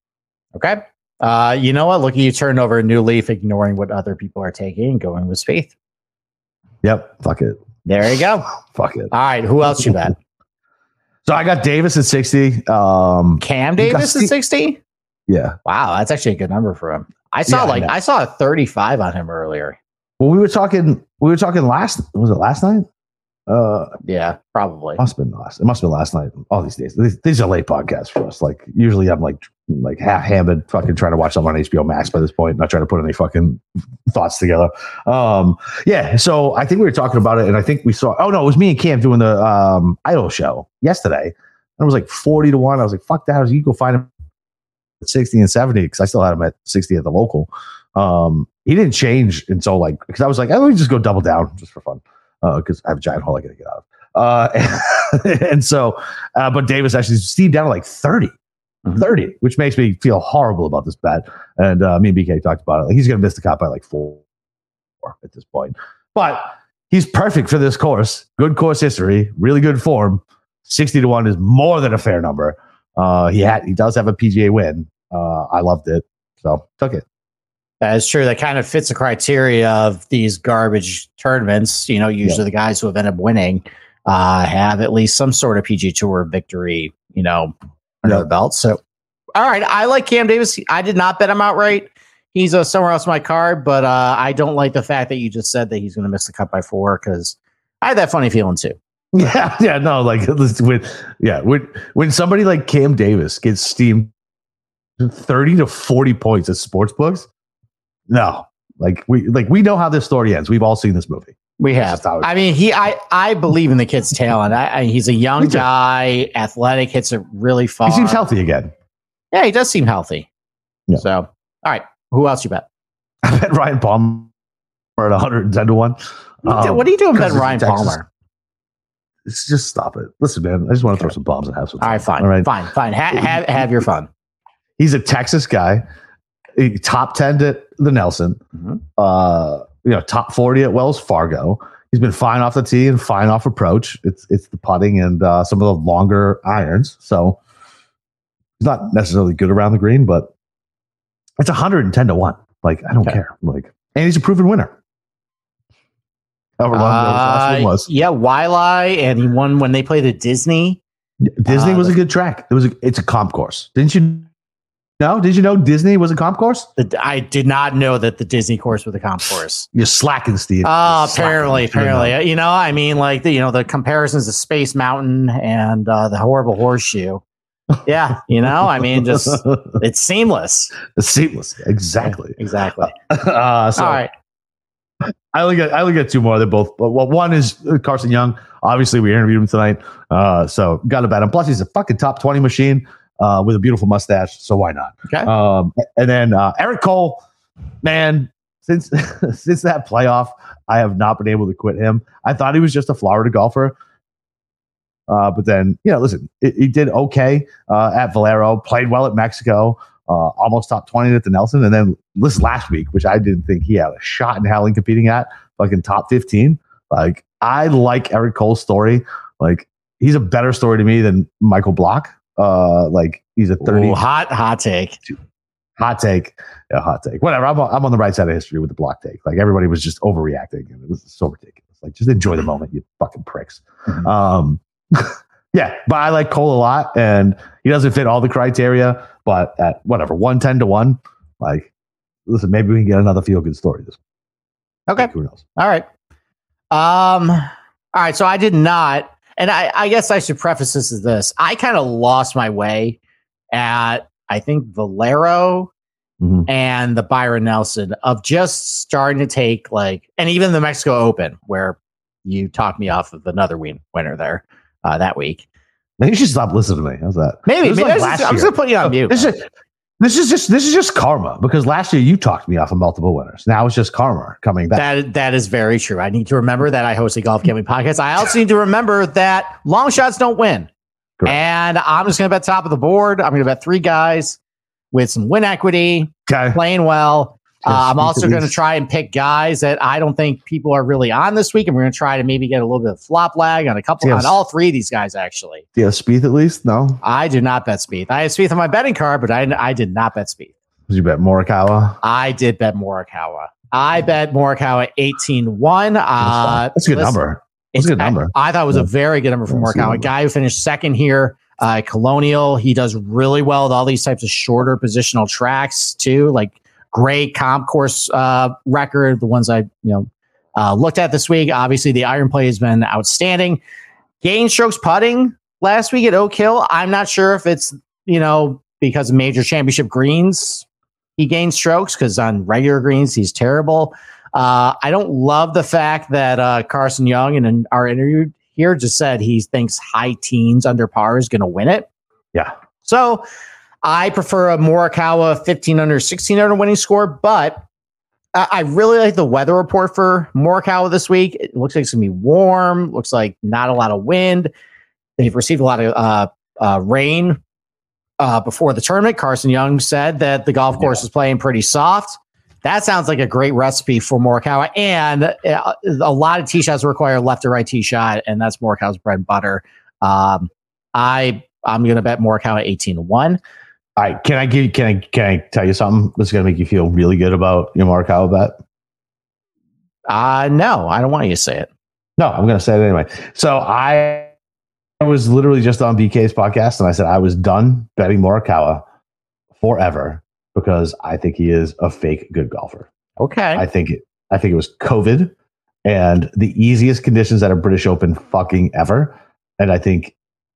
Okay. You know what? Look at you turn over a new leaf, ignoring what other people are taking and going with Spieth. Yep. Fuck it. There you go. Fuck it. All right. Who else you bet? So I got Davis at 60. Cam Davis at 60? Yeah. Wow, that's actually a good number for him. I saw a 35 on him earlier. Well, we were talking last night? Yeah, probably. It must have been last night. All these days. These are late podcasts for us. Like usually I'm like half hammered fucking trying to watch something on HBO Max by this point, not trying to put any fucking thoughts together. Yeah, so I think we were talking about it, and I think we saw it was me and Cam doing the Idol show yesterday. And it was like 40-1. I was like, fuck that. You go find him at 60 and 70 because I still had him at 60 at the local. He didn't change until because I was like, let me just go double down just for fun. Because I have a giant hole I gotta get out of. And so, but Davis actually steamed down to like 30, which makes me feel horrible about this bet. And me and BK talked about it. Like he's gonna miss the cut by like 4 at this point. But he's perfect for this course. Good course history, really good form. 60-1 is more than a fair number. He does have a PGA win. I loved it, so took it. That is true. That kind of fits the criteria of these garbage tournaments. You know, usually the guys who have ended up winning have at least some sort of PGA Tour victory, under the belt. So, all right. I like Cam Davis. I did not bet him outright. He's somewhere else on my card, but I don't like the fact that you just said that he's going to miss the cut by 4 because I had that funny feeling too. Yeah. No, like when somebody like Cam Davis gets steamed 30 to 40 points at sports books. No, we know how this story ends. We've all seen this movie. We have. I mean, I believe in the kid's talent. He's a young guy, athletic, hits it really far. He seems healthy again. Yeah, he does seem healthy. Yeah. So, all right, who else you bet? I bet Ryan Palmer at 110-1. What are you doing betting Ryan Palmer? Just stop it. Listen, man, I just want to throw some bombs and have some fun. All right, fine. All right, fine. Have your fun. He's a Texas guy. Top 10 at the Nelson, top 40 at Wells Fargo. He's been fine off the tee and fine off approach. It's the putting and some of the longer irons. So he's not necessarily good around the green, but it's 110-1. Like I don't care. Like, and he's a proven winner. However long the last one was. Yeah, Waialae, and he won when they played at Disney. Disney was a good track. It's a comp course. Didn't you? No, did you know Disney was a comp course? I did not know that the Disney course was a comp course. You're slacking, Steve. Apparently. The comparisons to Space Mountain and the horrible horseshoe. Yeah, just it's seamless. It's seamless, exactly. Exactly. All right. I only got 2 more. They're both. Well, one is Carson Young. Obviously, we interviewed him tonight, so got to bet him. Plus, he's a fucking top 20 machine. With a beautiful mustache, so why not? Okay. And then Eric Cole, man, since that playoff, I have not been able to quit him. I thought he was just a Florida golfer, but then listen, he did okay at Valero, played well at Mexico, almost top 20 at the Nelson, and then this last week, which I didn't think he had a shot in hell in competing at, fucking top 15. Like I like Eric Cole's story. Like he's a better story to me than Michael Block. He's a 30. Hot take. Yeah, hot take. Whatever. I'm on the right side of history with the Block take. Like everybody was just overreacting, and it was so ridiculous. Like just enjoy the moment, you fucking pricks. Mm-hmm. Yeah, but I like Cole a lot, and he doesn't fit all the criteria. But at 110-1, like, listen, maybe we can get another feel good story this week. Okay, like, who knows? All right. All right. So I did not. And I guess I should preface this as this. I kind of lost my way at, I think, Valero and the Byron Nelson of just starting to take and even the Mexico Open, where you talked me off of another winner there that week. Maybe you should stop listening to me. How's that? Maybe I'm just going to put you on mute. This is just karma, because last year you talked me off of multiple winners. Now it's just karma coming back. That is very true. I need to remember that I host a golf gambling podcast. I also need to remember that long shots don't win. Correct. And I'm just going to bet top of the board. I'm going to bet 3 guys with some win equity, playing well. I'm also going to try and pick guys that I don't think people are really on this week, and we're going to try to maybe get a little bit of flop lag on on all three of these guys, actually. Do you have Spieth at least? No? I do not bet Spieth. I had Spieth on my betting card, but I did not bet Spieth. Did you bet Morikawa? I did bet Morikawa. I bet Morikawa 18-1. That's a good number. It's a good number. I thought it was a very good number for Morikawa. A guy who finished second here, Colonial. He does really well with all these types of shorter positional tracks too, like great comp course record. The ones I looked at this week. Obviously, the iron play has been outstanding. Gain strokes putting last week at Oak Hill. I'm not sure if it's because of major championship greens he gained strokes, because on regular greens he's terrible. I don't love the fact that Carson Young in our interview here just said he thinks high teens under par is going to win it. Yeah. So I prefer a Morikawa 15 under, 16 under winning score, but I really like the weather report for Morikawa this week. It looks like it's going to be warm. Looks like not a lot of wind. They've received a lot of rain before the tournament. Carson Young said that the golf course is playing pretty soft. That sounds like a great recipe for Morikawa. And a lot of tee shots require left to right tee shot, and that's Morikawa's bread and butter. I'm going to bet Morikawa 18-1. All right. Can I tell you something that's going to make you feel really good about your Morikawa bet? No, I don't want you to say it. No, I'm going to say it anyway. So I was literally just on BK's podcast, and I said I was done betting Morikawa forever because I think he is a fake good golfer. Okay. I think it was COVID and the easiest conditions at a British Open fucking ever. And I think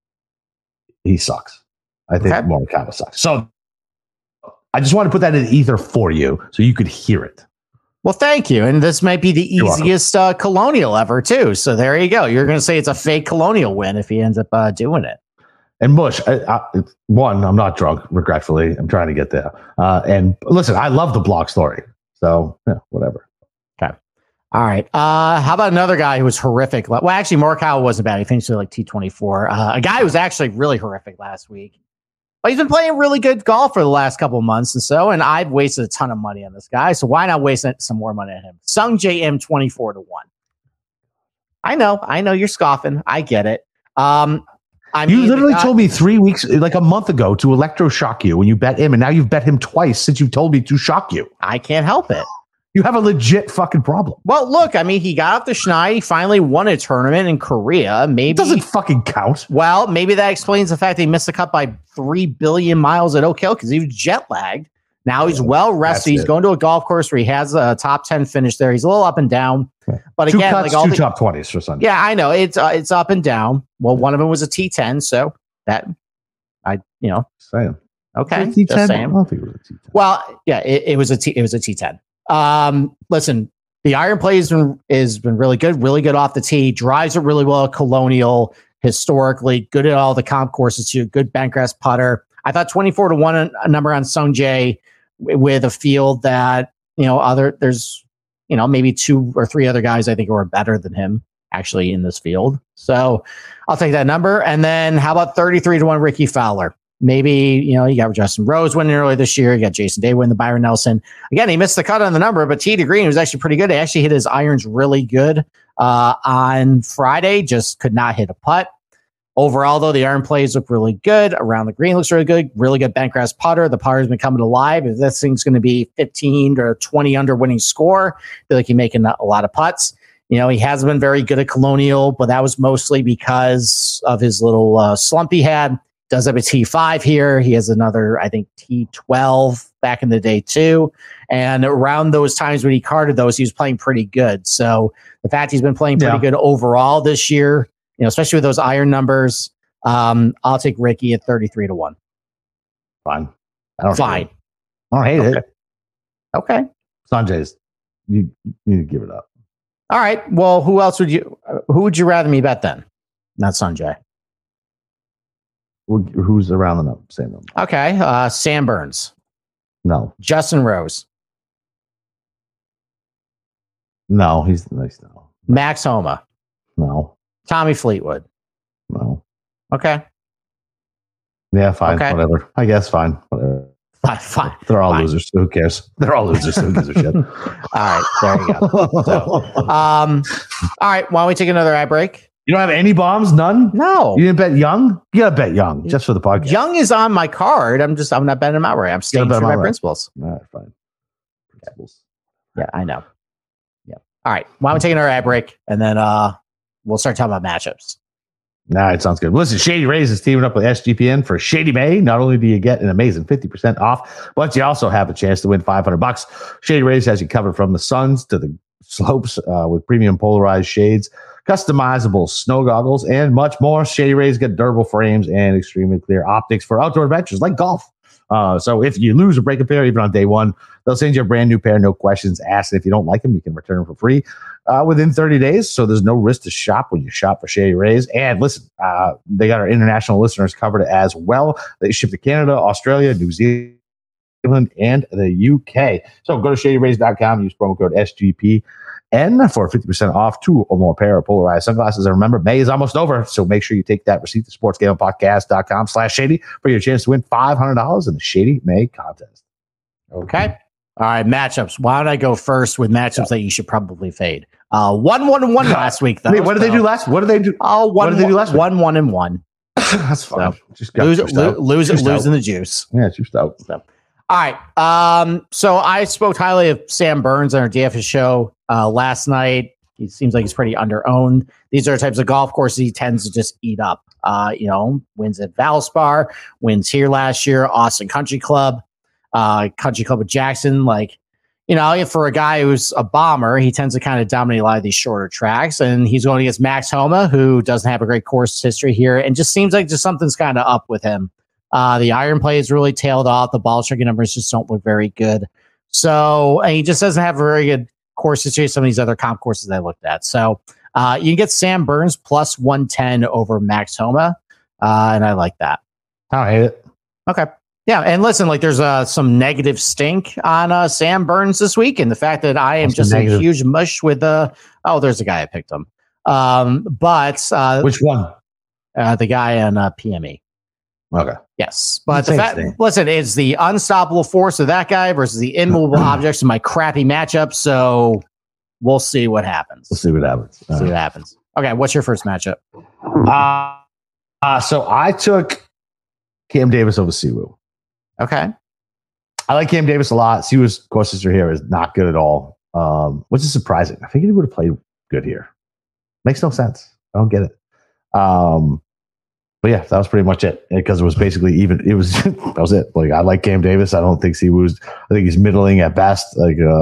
he sucks. I think Morikawa sucks. So I just want to put that in ether for you so you could hear it. Well, thank you. And this might be the easiest Colonial ever, too. So there you go. You're going to say it's a fake Colonial win if he ends up doing it. And Bush, I'm not drunk, regretfully. I'm trying to get there. And listen, I love the block story. So, whatever. Okay. All right. How about another guy who was horrific? Well, actually, Morikawa wasn't bad. He finished like T24. A guy who was actually really horrific last week. But he's been playing really good golf for the last couple of months and I've wasted a ton of money on this guy. So why not waste some more money on him? Sung JM 24-1. I know you're scoffing. I get it. You literally told me 3 weeks, like a month ago, to electroshock you when you bet him, and now you've bet him twice since you told me to shock you. I can't help it. You have a legit fucking problem. Well, look, I mean, he got off the schneid. He finally won a tournament in Korea. Maybe it doesn't fucking count. Well, maybe that explains the fact that he missed the cut by 3 billion miles at Oak Hill because he was jet lagged. Now he's well rested. He's going to a golf course where he has a top 10 finish there. He's a little up and down. But two again, cuts, like two top 20s for Sunday. Yeah, I know. It's up and down. Well, one of them was a T10, so that Same. Okay. T10? Just saying. I don't think it was a T10. Well, yeah, it was a T10. Listen, the iron play has been really good off the tee, drives it really well at Colonial, historically, good at all the comp courses too, good bentgrass putter. I thought 24-1 a number on Sung Jae with a field that, there's, maybe 2 or 3 other guys I think who are better than him actually in this field. So I'll take that number. And then how about 33-1 Ricky Fowler? Maybe, you got Justin Rose winning earlier this year. You got Jason Day winning the Byron Nelson. Again, he missed the cut on the number, but tee to green was actually pretty good. He actually hit his irons really good on Friday, just could not hit a putt. Overall, though, the iron plays look really good. Around the green looks really good bentgrass putter. The putter's been coming alive. If this thing's going to be 15 or 20 under winning score, I feel like he's making a lot of putts. He hasn't been very good at Colonial, but that was mostly because of his little slump he had. Does have a T5 here. He has another, I think, T12 back in the day, too. And around those times when he carded those, he was playing pretty good. So the fact he's been playing pretty good overall this year, especially with those iron numbers, I'll take Ricky at 33-1. Fine. Fine. I don't hate it. Okay. Sanjay's, you need to give it up. All right. Well, who would you rather me bet then? Not Sanjay. Who's around the number? Same number. Okay. Sam Burns. No. Justin Rose. No, he's nice now. Max Homa. No. Tommy Fleetwood. No. Okay. Yeah, fine. Okay. Whatever. I guess fine. Whatever. Fine. They're all fine. losers. Who cares? They're all losers. Who gives a shit? All right, there you go. So, all right, why don't we take another ad break? You don't have any bombs? None? No. You didn't bet Young? You got to bet Young just for the podcast. Young is on my card. I'm not betting him outright. I'm staying true to my principles. All right, fine. Principles. Yeah, I know. Yeah. All right, why don't we take another ad break and then we'll start talking about matchups. All right, sounds good. Listen, Shady Rays is teaming up with SGPN for Shady May. Not only do you get an amazing 50% off, but you also have a chance to win $500. Shady Rays has you covered from the suns to the slopes with premium polarized shades, customizable snow goggles, and much more. Shady Rays get durable frames and extremely clear optics for outdoor adventures like golf. So if you lose or break a pair, even on day one, they'll send you a brand new pair, no questions asked. And if you don't like them, you can return them for free within 30 days. So there's no risk to shop when you shop for Shady Rays. And listen, they got our international listeners covered as well. They ship to Canada, Australia, New Zealand, and the UK. So go to shadyrays.com, use promo code SGPN for 50% off 2 or more pair of polarized sunglasses. And remember, May is almost over, so make sure you take that receipt to sportsgamblingpodcast.com/shady for your chance to win $500 in the Shady May contest. Okay. All right, matchups. Why don't I go first with matchups that you should probably fade? 1-1-1 last week, though. Wait, what did they do last? What did they do? Oh, what did they do last week? 1-1-1. That's fine. So, just got losing the juice. Yeah, it's just out. So. All right. So I spoke highly of Sam Burns on our DFS show last night. He seems like he's pretty underowned. These are the types of golf courses he tends to just eat up. Wins at Valspar, wins here last year, Austin Country Club of Jackson. For a guy who's a bomber, he tends to kind of dominate a lot of these shorter tracks. And he's going against Max Homa, who doesn't have a great course history here, and just seems like just something's kind of up with him. The iron play is really tailed off. The ball striking numbers just don't look very good. So he just doesn't have a very good course history. Some of these other comp courses I looked at. So you can get Sam Burns plus 110 over Max Homa. And I like that. I hate it. Okay. Yeah. And listen, there's some negative stink on Sam Burns this week. And the fact that I am just a huge mush with there's a guy I picked him. Which one? The guy on PME. Okay. Yes. But listen, it's the unstoppable force of that guy versus the immovable objects in my crappy matchup. So we'll see what happens. We'll see what happens. Okay. What's your first matchup? So I took Cam Davis over Siwoo. Okay. I like Cam Davis a lot. Siwoo's course history here is not good at all, which is surprising. I figured he would have played good here. Makes no sense. I don't get it. But yeah, that was pretty much it because it was basically even. It was that was it. I like Cam Davis. I don't think Siwoo's. I think he's middling at best.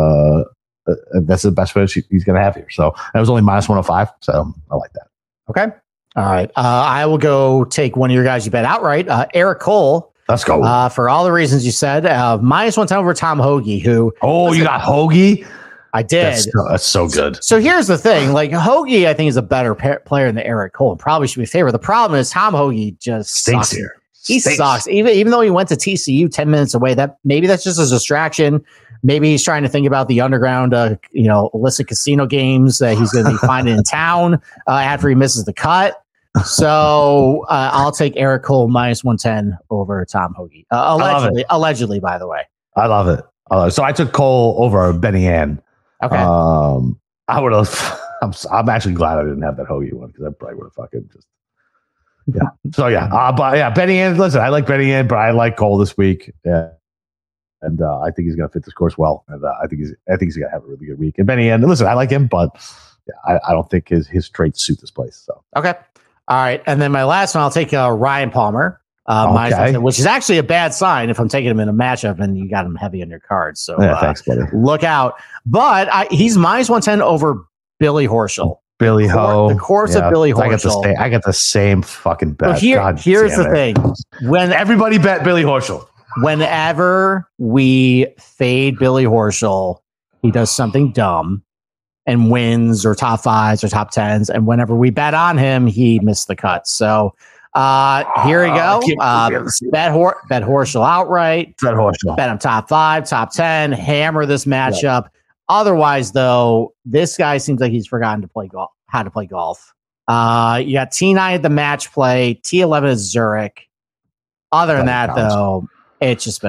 That's the best finish he's going to have here. So that was only minus 105. So I like that. Okay. All right. I will go take one of your guys you bet outright. Eric Cole. Let's go. For all the reasons you said, minus 110 over Tom Hoge, who. Oh, you got Hoge? I did. That's so good. So here's the thing. Hoge, I think, is a better player than Eric Cole and probably should be favored. The problem is Tom Hoge just stinks sucks. Here. He sucks. Even though he went to TCU 10 minutes away, maybe that's just a distraction. Maybe he's trying to think about the underground, illicit casino games that he's going to be finding in town after he misses the cut. So I'll take Eric Cole minus 110 over Tom Hoge. Allegedly, by the way. I love it. So I took Cole over Benny Ann. Okay. I would have. I'm actually glad I didn't have that Hoagie one because I probably would have fucking just. Yeah. So yeah. But yeah, Benny Ann. Listen, I like Benny Ann, but I like Cole this week. Yeah. And I think he's going to fit this course well. And I think he's going to have a really good week. And Benny Ann. Listen, I like him, but yeah, I don't think his traits suit this place. So okay. All right. And then my last one, I'll take Ryan Palmer. Which is actually a bad sign if I'm taking him in a matchup and you got him heavy on your card. So thanks, buddy. Look out. But he's minus 110 over Billy Horschel. Billy Ho. The course of Billy Horschel. I got the same fucking bet. Here's the thing. When everybody bet Billy Horschel. Whenever we fade Billy Horschel, he does something dumb and wins or top fives or top tens. And whenever we bet on him, he missed the cut. So here we go. Bet Horschel outright. Bet Horschel. Bet him top 5, top 10. Hammer this matchup. Yeah. Otherwise, though, this guy seems like he's forgotten how to play golf. You got T9 at the match play, T11 at Zurich. Other than that, though, it's just been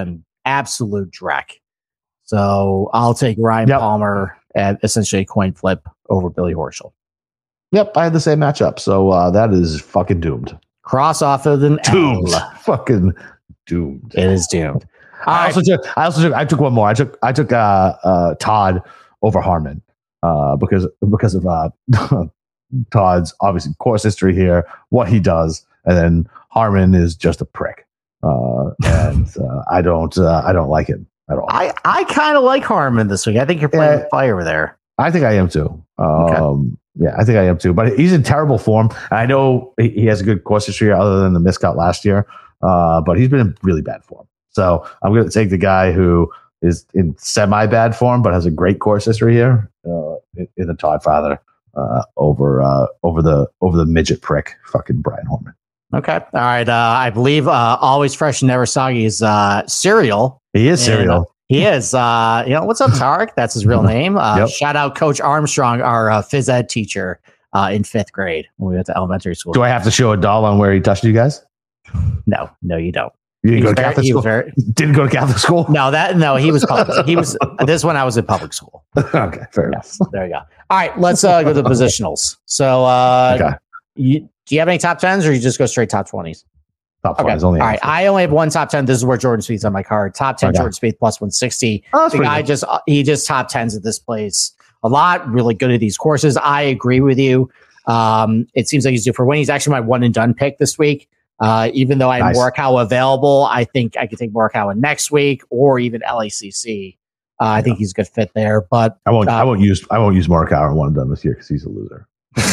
absolute dreck. So I'll take Ryan Palmer at essentially a coin flip over Billy Horschel. Yep, I had the same matchup. So that is fucking doomed. Cross off of an Doomed. L. Fucking doomed. It is doomed. I took one more. I took Todd over Harmon because of Todd's obviously course history here, what he does, and then Harmon is just a prick, and I don't like him at all. I kind of like Harmon this week. I think you're playing with fire there. I think I am too. Okay. Yeah, I think I am too. But he's in terrible form. I know he has a good course history other than the miscut last year, but he's been in really bad form. So I'm going to take the guy who is in semi-bad form but has a great course history here in the Todd Father over the midget prick, fucking Brian Harmon. Okay. All right. I believe Always Fresh and Never Soggy is Cereal. He is Cereal. He is. What's up, Tarek? That's his real name. Shout out Coach Armstrong, our phys ed teacher in 5th grade when we went to elementary school. Do I have to show a doll on where he touched you guys? No, you don't. You didn't go to Catholic school? Didn't go to Catholic school? No, he was public. This one I was in public school. Okay, fair enough. There you go. All right, let's go to the positionals. So do you have any top 10s or you just go straight top 20s? Top 20s only. All right, I only have one top 10. This is where Jordan Spieth's on my card. Top 10 Jordan Spieth plus 160. The guy just top 10s at this place a lot. Really good at these courses. I agree with you. It seems like he's due for when he's actually my one and done pick this week. Even though I have Morikawa available, I think I could take Morikawa next week or even LACC. I think he's a good fit there. But I won't use Morikawa in one and done this year because he's a loser.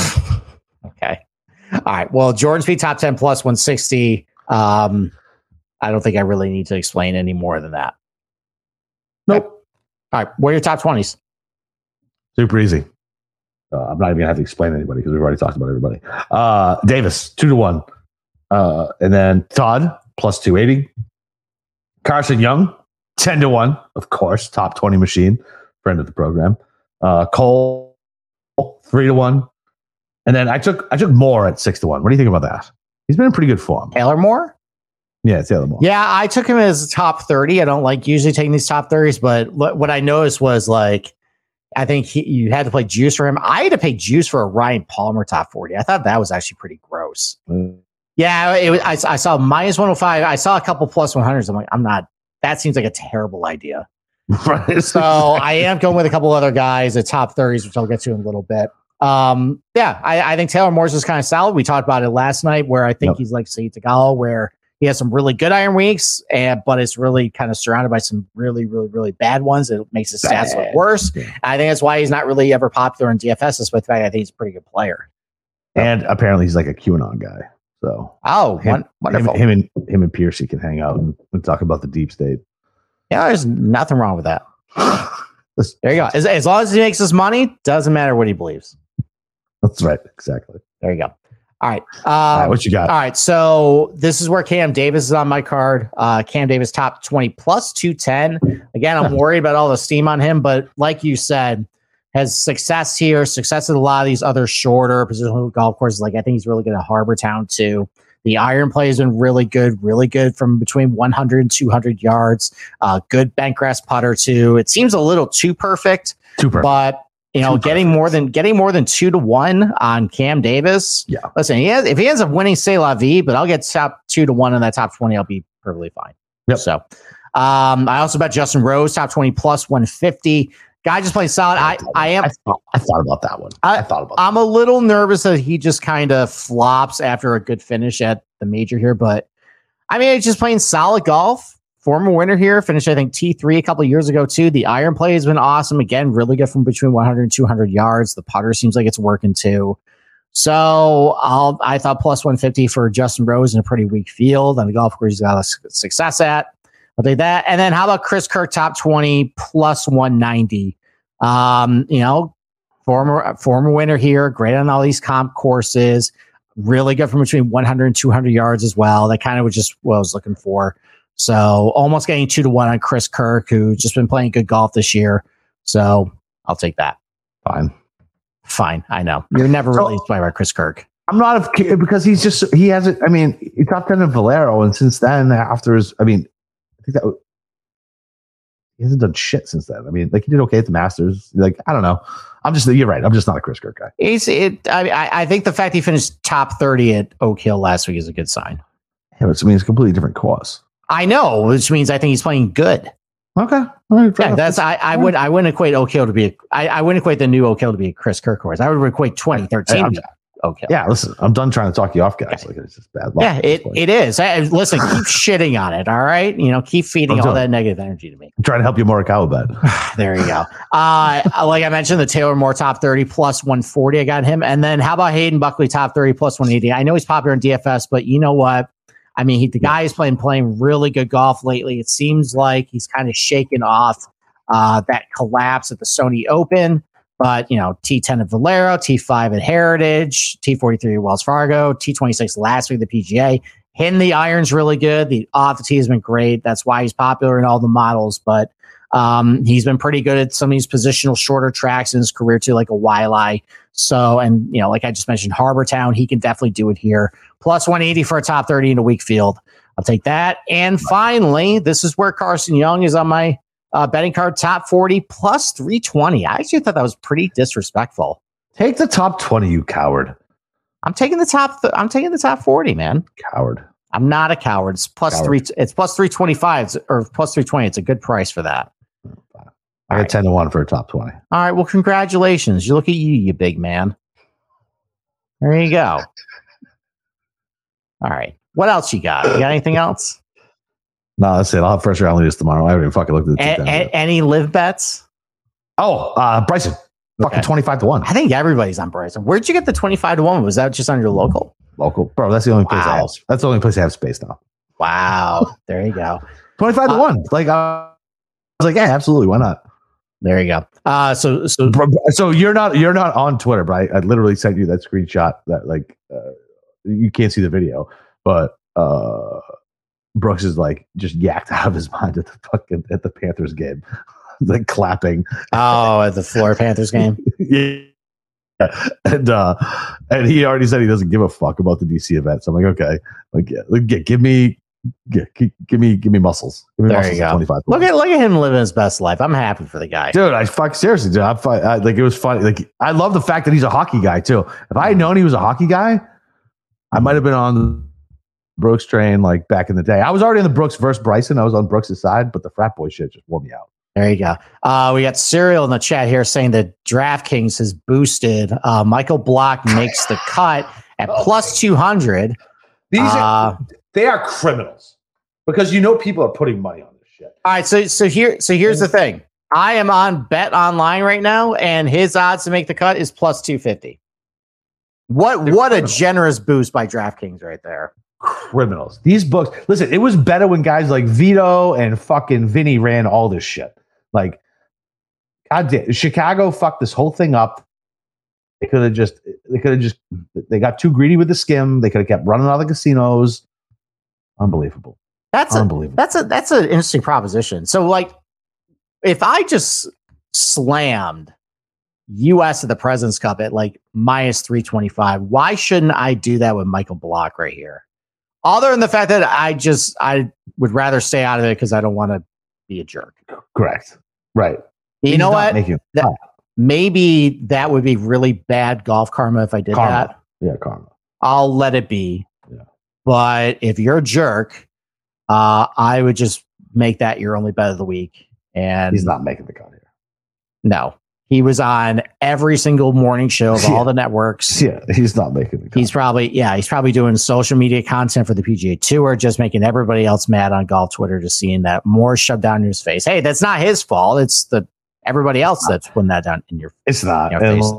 Okay. All right. Well, Jordan Spieth top 10 plus 160. I don't think I really need to explain any more than that. Nope. Okay. All right. What are your top 20s? Super easy. I'm not even gonna have to explain anybody because we've already talked about everybody. Davis 2-1. And then Todd plus 280. Carson Young 10-1, of course, top 20 machine, friend of the program. Cole 3-1, and then I took Moore at 6-1. What do you think about that? He's been in pretty good form. Taylor Moore? Yeah, Taylor Moore. Yeah, I took him as top 30. I don't like usually taking these top 30s, but what I noticed was like I think you had to play juice for him. I had to pay juice for a Ryan Palmer top 40. I thought that was actually pretty gross. Yeah, I saw minus 105. I saw a couple plus 100s. I'm like, that seems like a terrible idea. Right. So I am going with a couple other guys at top 30s, which I'll get to in a little bit. I think Taylor Moore's is kind of solid. We talked about it last night where I think he's like Seiya Tagala, where he has some really good iron weeks, but it's really kind of surrounded by some really, really, really bad ones. It makes his stats look worse. Yeah. I think that's why he's not really ever popular in DFS, despite the fact I think he's a pretty good player. And apparently he's like a QAnon guy. So wonderful. Him and Piercy can hang out and talk about the deep state. Yeah, there's nothing wrong with that. There you go. As long as he makes his money, doesn't matter what he believes. That's right. Exactly. There you go. All right. What you got? All right. So this is where Cam Davis is on my card. Cam Davis top 20 plus 210. Again, I'm worried about all the steam on him, but like you said, has success here, success at a lot of these other shorter positional golf courses. Like I think he's really good at Harbor Town too. The iron play has been really good from between 100 and 200 yards. Good bentgrass putter too. It seems a little too perfect. But getting more than 2-1 on Cam Davis. Yeah. Listen, if he ends up winning, say la vie, but I'll get top 2-1 in that top 20. I'll be perfectly fine. Yep. So, I also bet Justin Rose top 20 plus 150. Guy just playing solid. I thought about that one. I'm a little nervous that he just kind of flops after a good finish at the major here, but I mean, he's just playing solid golf. Former winner here, finished I think T3 a couple of years ago too. The iron play has been awesome. Again, really good from between 100 and 200 yards. The putter seems like it's working too. So I thought plus 150 for Justin Rose in a pretty weak field on the golf course he's got success at. I'll take that. And then how about Chris Kirk top 20 plus 190? Former winner here, great on all these comp courses, really good from between 100 and 200 yards as well. That kind of was just what I was looking for. So almost getting 2-1 on Chris Kirk, who's just been playing good golf this year. So I'll take that. Fine. I know you're never really inspired by Chris Kirk. I'm not because he hasn't. I mean, he top 10 in Valero, and since then, after his, I think that he hasn't done shit since then. I mean, like he did okay at the Masters. Like, I don't know. You're right. I'm just not a Chris Kirk guy. I think the fact he finished top 30 at Oak Hill last week is a good sign. Yeah, but I mean, it's a completely different cause. I know, which means I think he's playing good. Okay. All right, yeah, that's I wouldn't equate Oak Hill to be I wouldn't equate the new Oak Hill to be a Chris Kirk course. I would equate 2013 to Oak Hill. Yeah, listen, I'm done trying to talk you off, guys. Like, it's just bad luck. Yeah, it is. Listen, keep shitting on it. All right, keep feeding all that negative energy to me. I'm trying to help you Morikawa bet. There you go. Like I mentioned, the Taylor Moore top 30 plus 140. I got him. And then how about Hayden Buckley top 30 plus 180? I know he's popular in DFS, but you know what? I mean, the guy is playing really good golf lately. It seems like he's kind of shaken off that collapse at the Sony Open. But, T10 at Valero, T5 at Heritage, T43 at Wells Fargo, T26 last week at the PGA. Hitting the irons really good. The off the tee has been great. That's why he's popular in all the models. But he's been pretty good at some of these positional shorter tracks in his career too, like a Wiley. So, and, like I just mentioned, Harbor Town, he can definitely do it here. Plus 180 for a top 30 in a weak field. I'll take that. And finally, this is where Carson Young is on my betting card, top 40 plus 320. I actually thought that was pretty disrespectful. Take the top 20, you coward. I'm taking the top 40, man. Coward. I'm not a coward. It's plus coward. It's plus 325 or plus 320. It's a good price for that. I got 10 to 1 for a top 20. All right. Well, congratulations. You look at you big man. There you go. All right. What else you got? You got anything else? No, that's it. I'll have first round leaders tomorrow. I haven't even fucking looked at the any live bets? Oh, Bryson. Fucking 25 to 1. I think everybody's on Bryson. Where'd you get the 25 to 1? Was that just on your local? Local. Bro, that's the only place I have. That's the only place I have space now. Wow. There you go. 25 to 1. Like, I was like, yeah, absolutely. Why not? There you go. So you're not on Twitter, bro. I literally sent you that screenshot that you can't see the video, but Brooks is like just yacked out of his mind at the Panthers game, like clapping. Oh, at the Florida Panthers game. Yeah. And he already said he doesn't give a fuck about the DC event. So I'm like, okay, give me muscles. Give me there muscles. You go. 25. Look at him living his best life. I'm happy for the guy, dude. Seriously, dude. It was funny. Like, I love the fact that he's a hockey guy too. If I had known he was a hockey guy, I might have been on the Brooks train like back in the day. I was already on the Brooks versus Bryson. I was on Brooks' side, but the frat boy shit just wore me out. There you go. We got Serial in the chat here saying that DraftKings has boosted Michael Block makes the cut at plus 200. They are criminals because people are putting money on this shit. All right, so here's the thing. I am on Bet Online right now, and his odds to make the cut is plus 250. What a generous boost by DraftKings right there. Criminals. These books. Listen, it was better when guys like Vito and fucking Vinny ran all this shit. Like, goddamn, Chicago fucked this whole thing up. They got too greedy with the skim. They could have kept running out of the casinos. Unbelievable. That's an interesting proposition. So, like, if I just slammed US at the President's Cup at like minus 325, why shouldn't I do that with Michael Block right here? Other than the fact that I would rather stay out of it because I don't want to be a jerk. Correct. Right. You know what? Maybe that would be really bad golf karma if I did that. Yeah, karma. I'll let it be. Yeah. But if you're a jerk, I would just make that your only bet of the week. And he's not making the cut here. No. He was on every single morning show of all the networks. Yeah, he's not making the cut. He's probably doing social media content for the PGA Tour, just making everybody else mad on golf Twitter, just seeing that more shoved down in his face. Hey, that's not his fault. It's everybody else that's putting that down in your. It's not. Your face.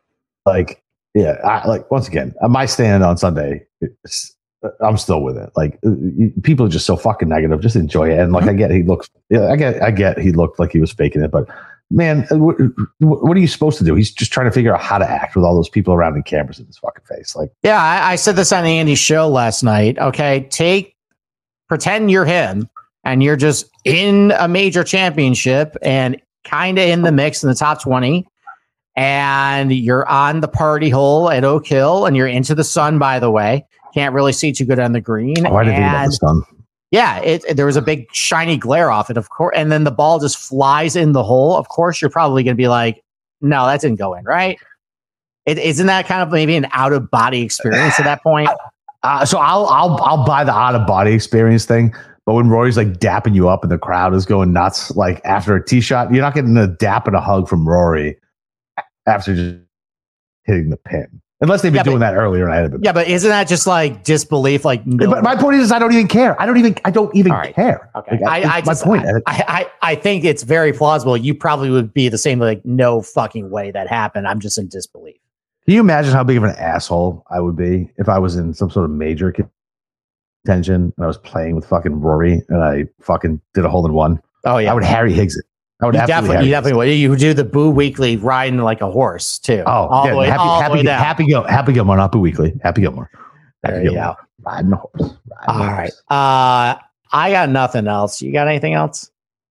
Once again, my stand on Sunday, I'm still with it. Like, people are just so fucking negative. Just enjoy it. And like, I get he looked like he was faking it, but. Man, what are you supposed to do? He's just trying to figure out how to act with all those people around and cameras in his fucking face. Like, yeah, I said this on Andy's show last night. Okay, pretend you're him and you're just in a major championship and kind of in the mix in the top 20, and you're on the party hole at Oak Hill and you're into the sun. By the way, can't really see too good on the green. Oh, I didn't think about the sun. Yeah, there was a big shiny glare off it, of course, and then the ball just flies in the hole. Of course, you're probably going to be like, "No, that didn't go in, right?" Isn't that kind of maybe an out of body experience at that point? So I'll buy the out of body experience thing. But when Rory's like dapping you up and the crowd is going nuts, like after a tee shot, you're not getting a dap and a hug from Rory after just hitting the pin. Unless they've been doing that earlier and I had been. Yeah, but isn't that just like disbelief? Like, no. But my point is, I don't even care. I don't even care. Okay, like, my point. I think it's very plausible. You probably would be the same. Like, no fucking way that happened. I'm just in disbelief. Can you imagine how big of an asshole I would be if I was in some sort of major contention and I was playing with fucking Rory and I fucking did a hole in one? Oh yeah, I would Harry Higgs it. I would definitely would. You would do the Boo Weekly riding like a horse too. Oh, all the way down. Happy Gilmore, not Boo Weekly. Happy Gilmore. There you go. Riding a horse. All right. I got nothing else. You got anything else?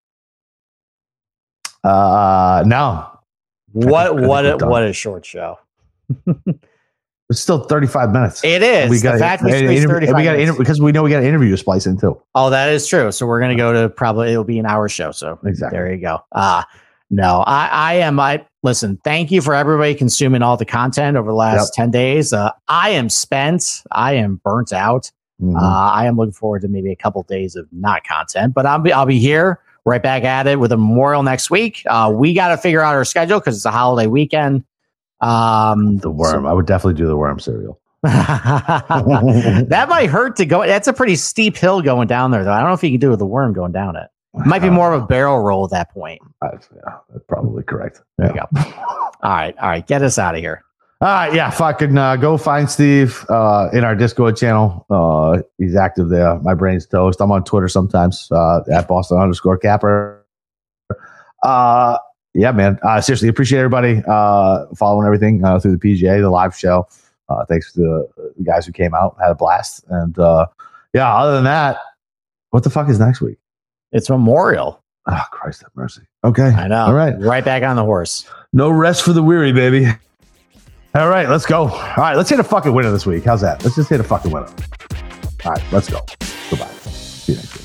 No. What a short show. It's still 35 minutes. It is. We got 35 minutes. Because we know we got an interview to splice in too. Oh, that is true. So we're going to go to it'll be an hour show. So exactly. There you go. No, listen, thank you for everybody consuming all the content over the last 10 days. I am spent. I am burnt out. Mm-hmm. I am looking forward to maybe a couple days of not content, but I'll be here right back at it with a Memorial next week. We got to figure out our schedule because it's a holiday weekend. The worm. I would definitely do the worm cereal. That might hurt to go. That's a pretty steep hill going down there, though. I don't know if you can do it with the worm going down it. It might be more of a barrel roll at that point. Yeah, that's probably correct. There you go. All right. Get us out of here. All right. Yeah. Fucking go find Steve in our Discord channel. He's active there. My brain's toast. I'm on Twitter sometimes at Boston_Capper. Yeah, man. Seriously, appreciate everybody following everything through the PGA, the live show. Thanks to the guys who came out, had a blast. And other than that, what the fuck is next week? It's Memorial. Oh, Christ have mercy. Okay. I know. All right. Right back on the horse. No rest for the weary, baby. All right, let's go. All right, let's hit a fucking winner this week. How's that? Let's just hit a fucking winner. All right, let's go. Goodbye. See you next week.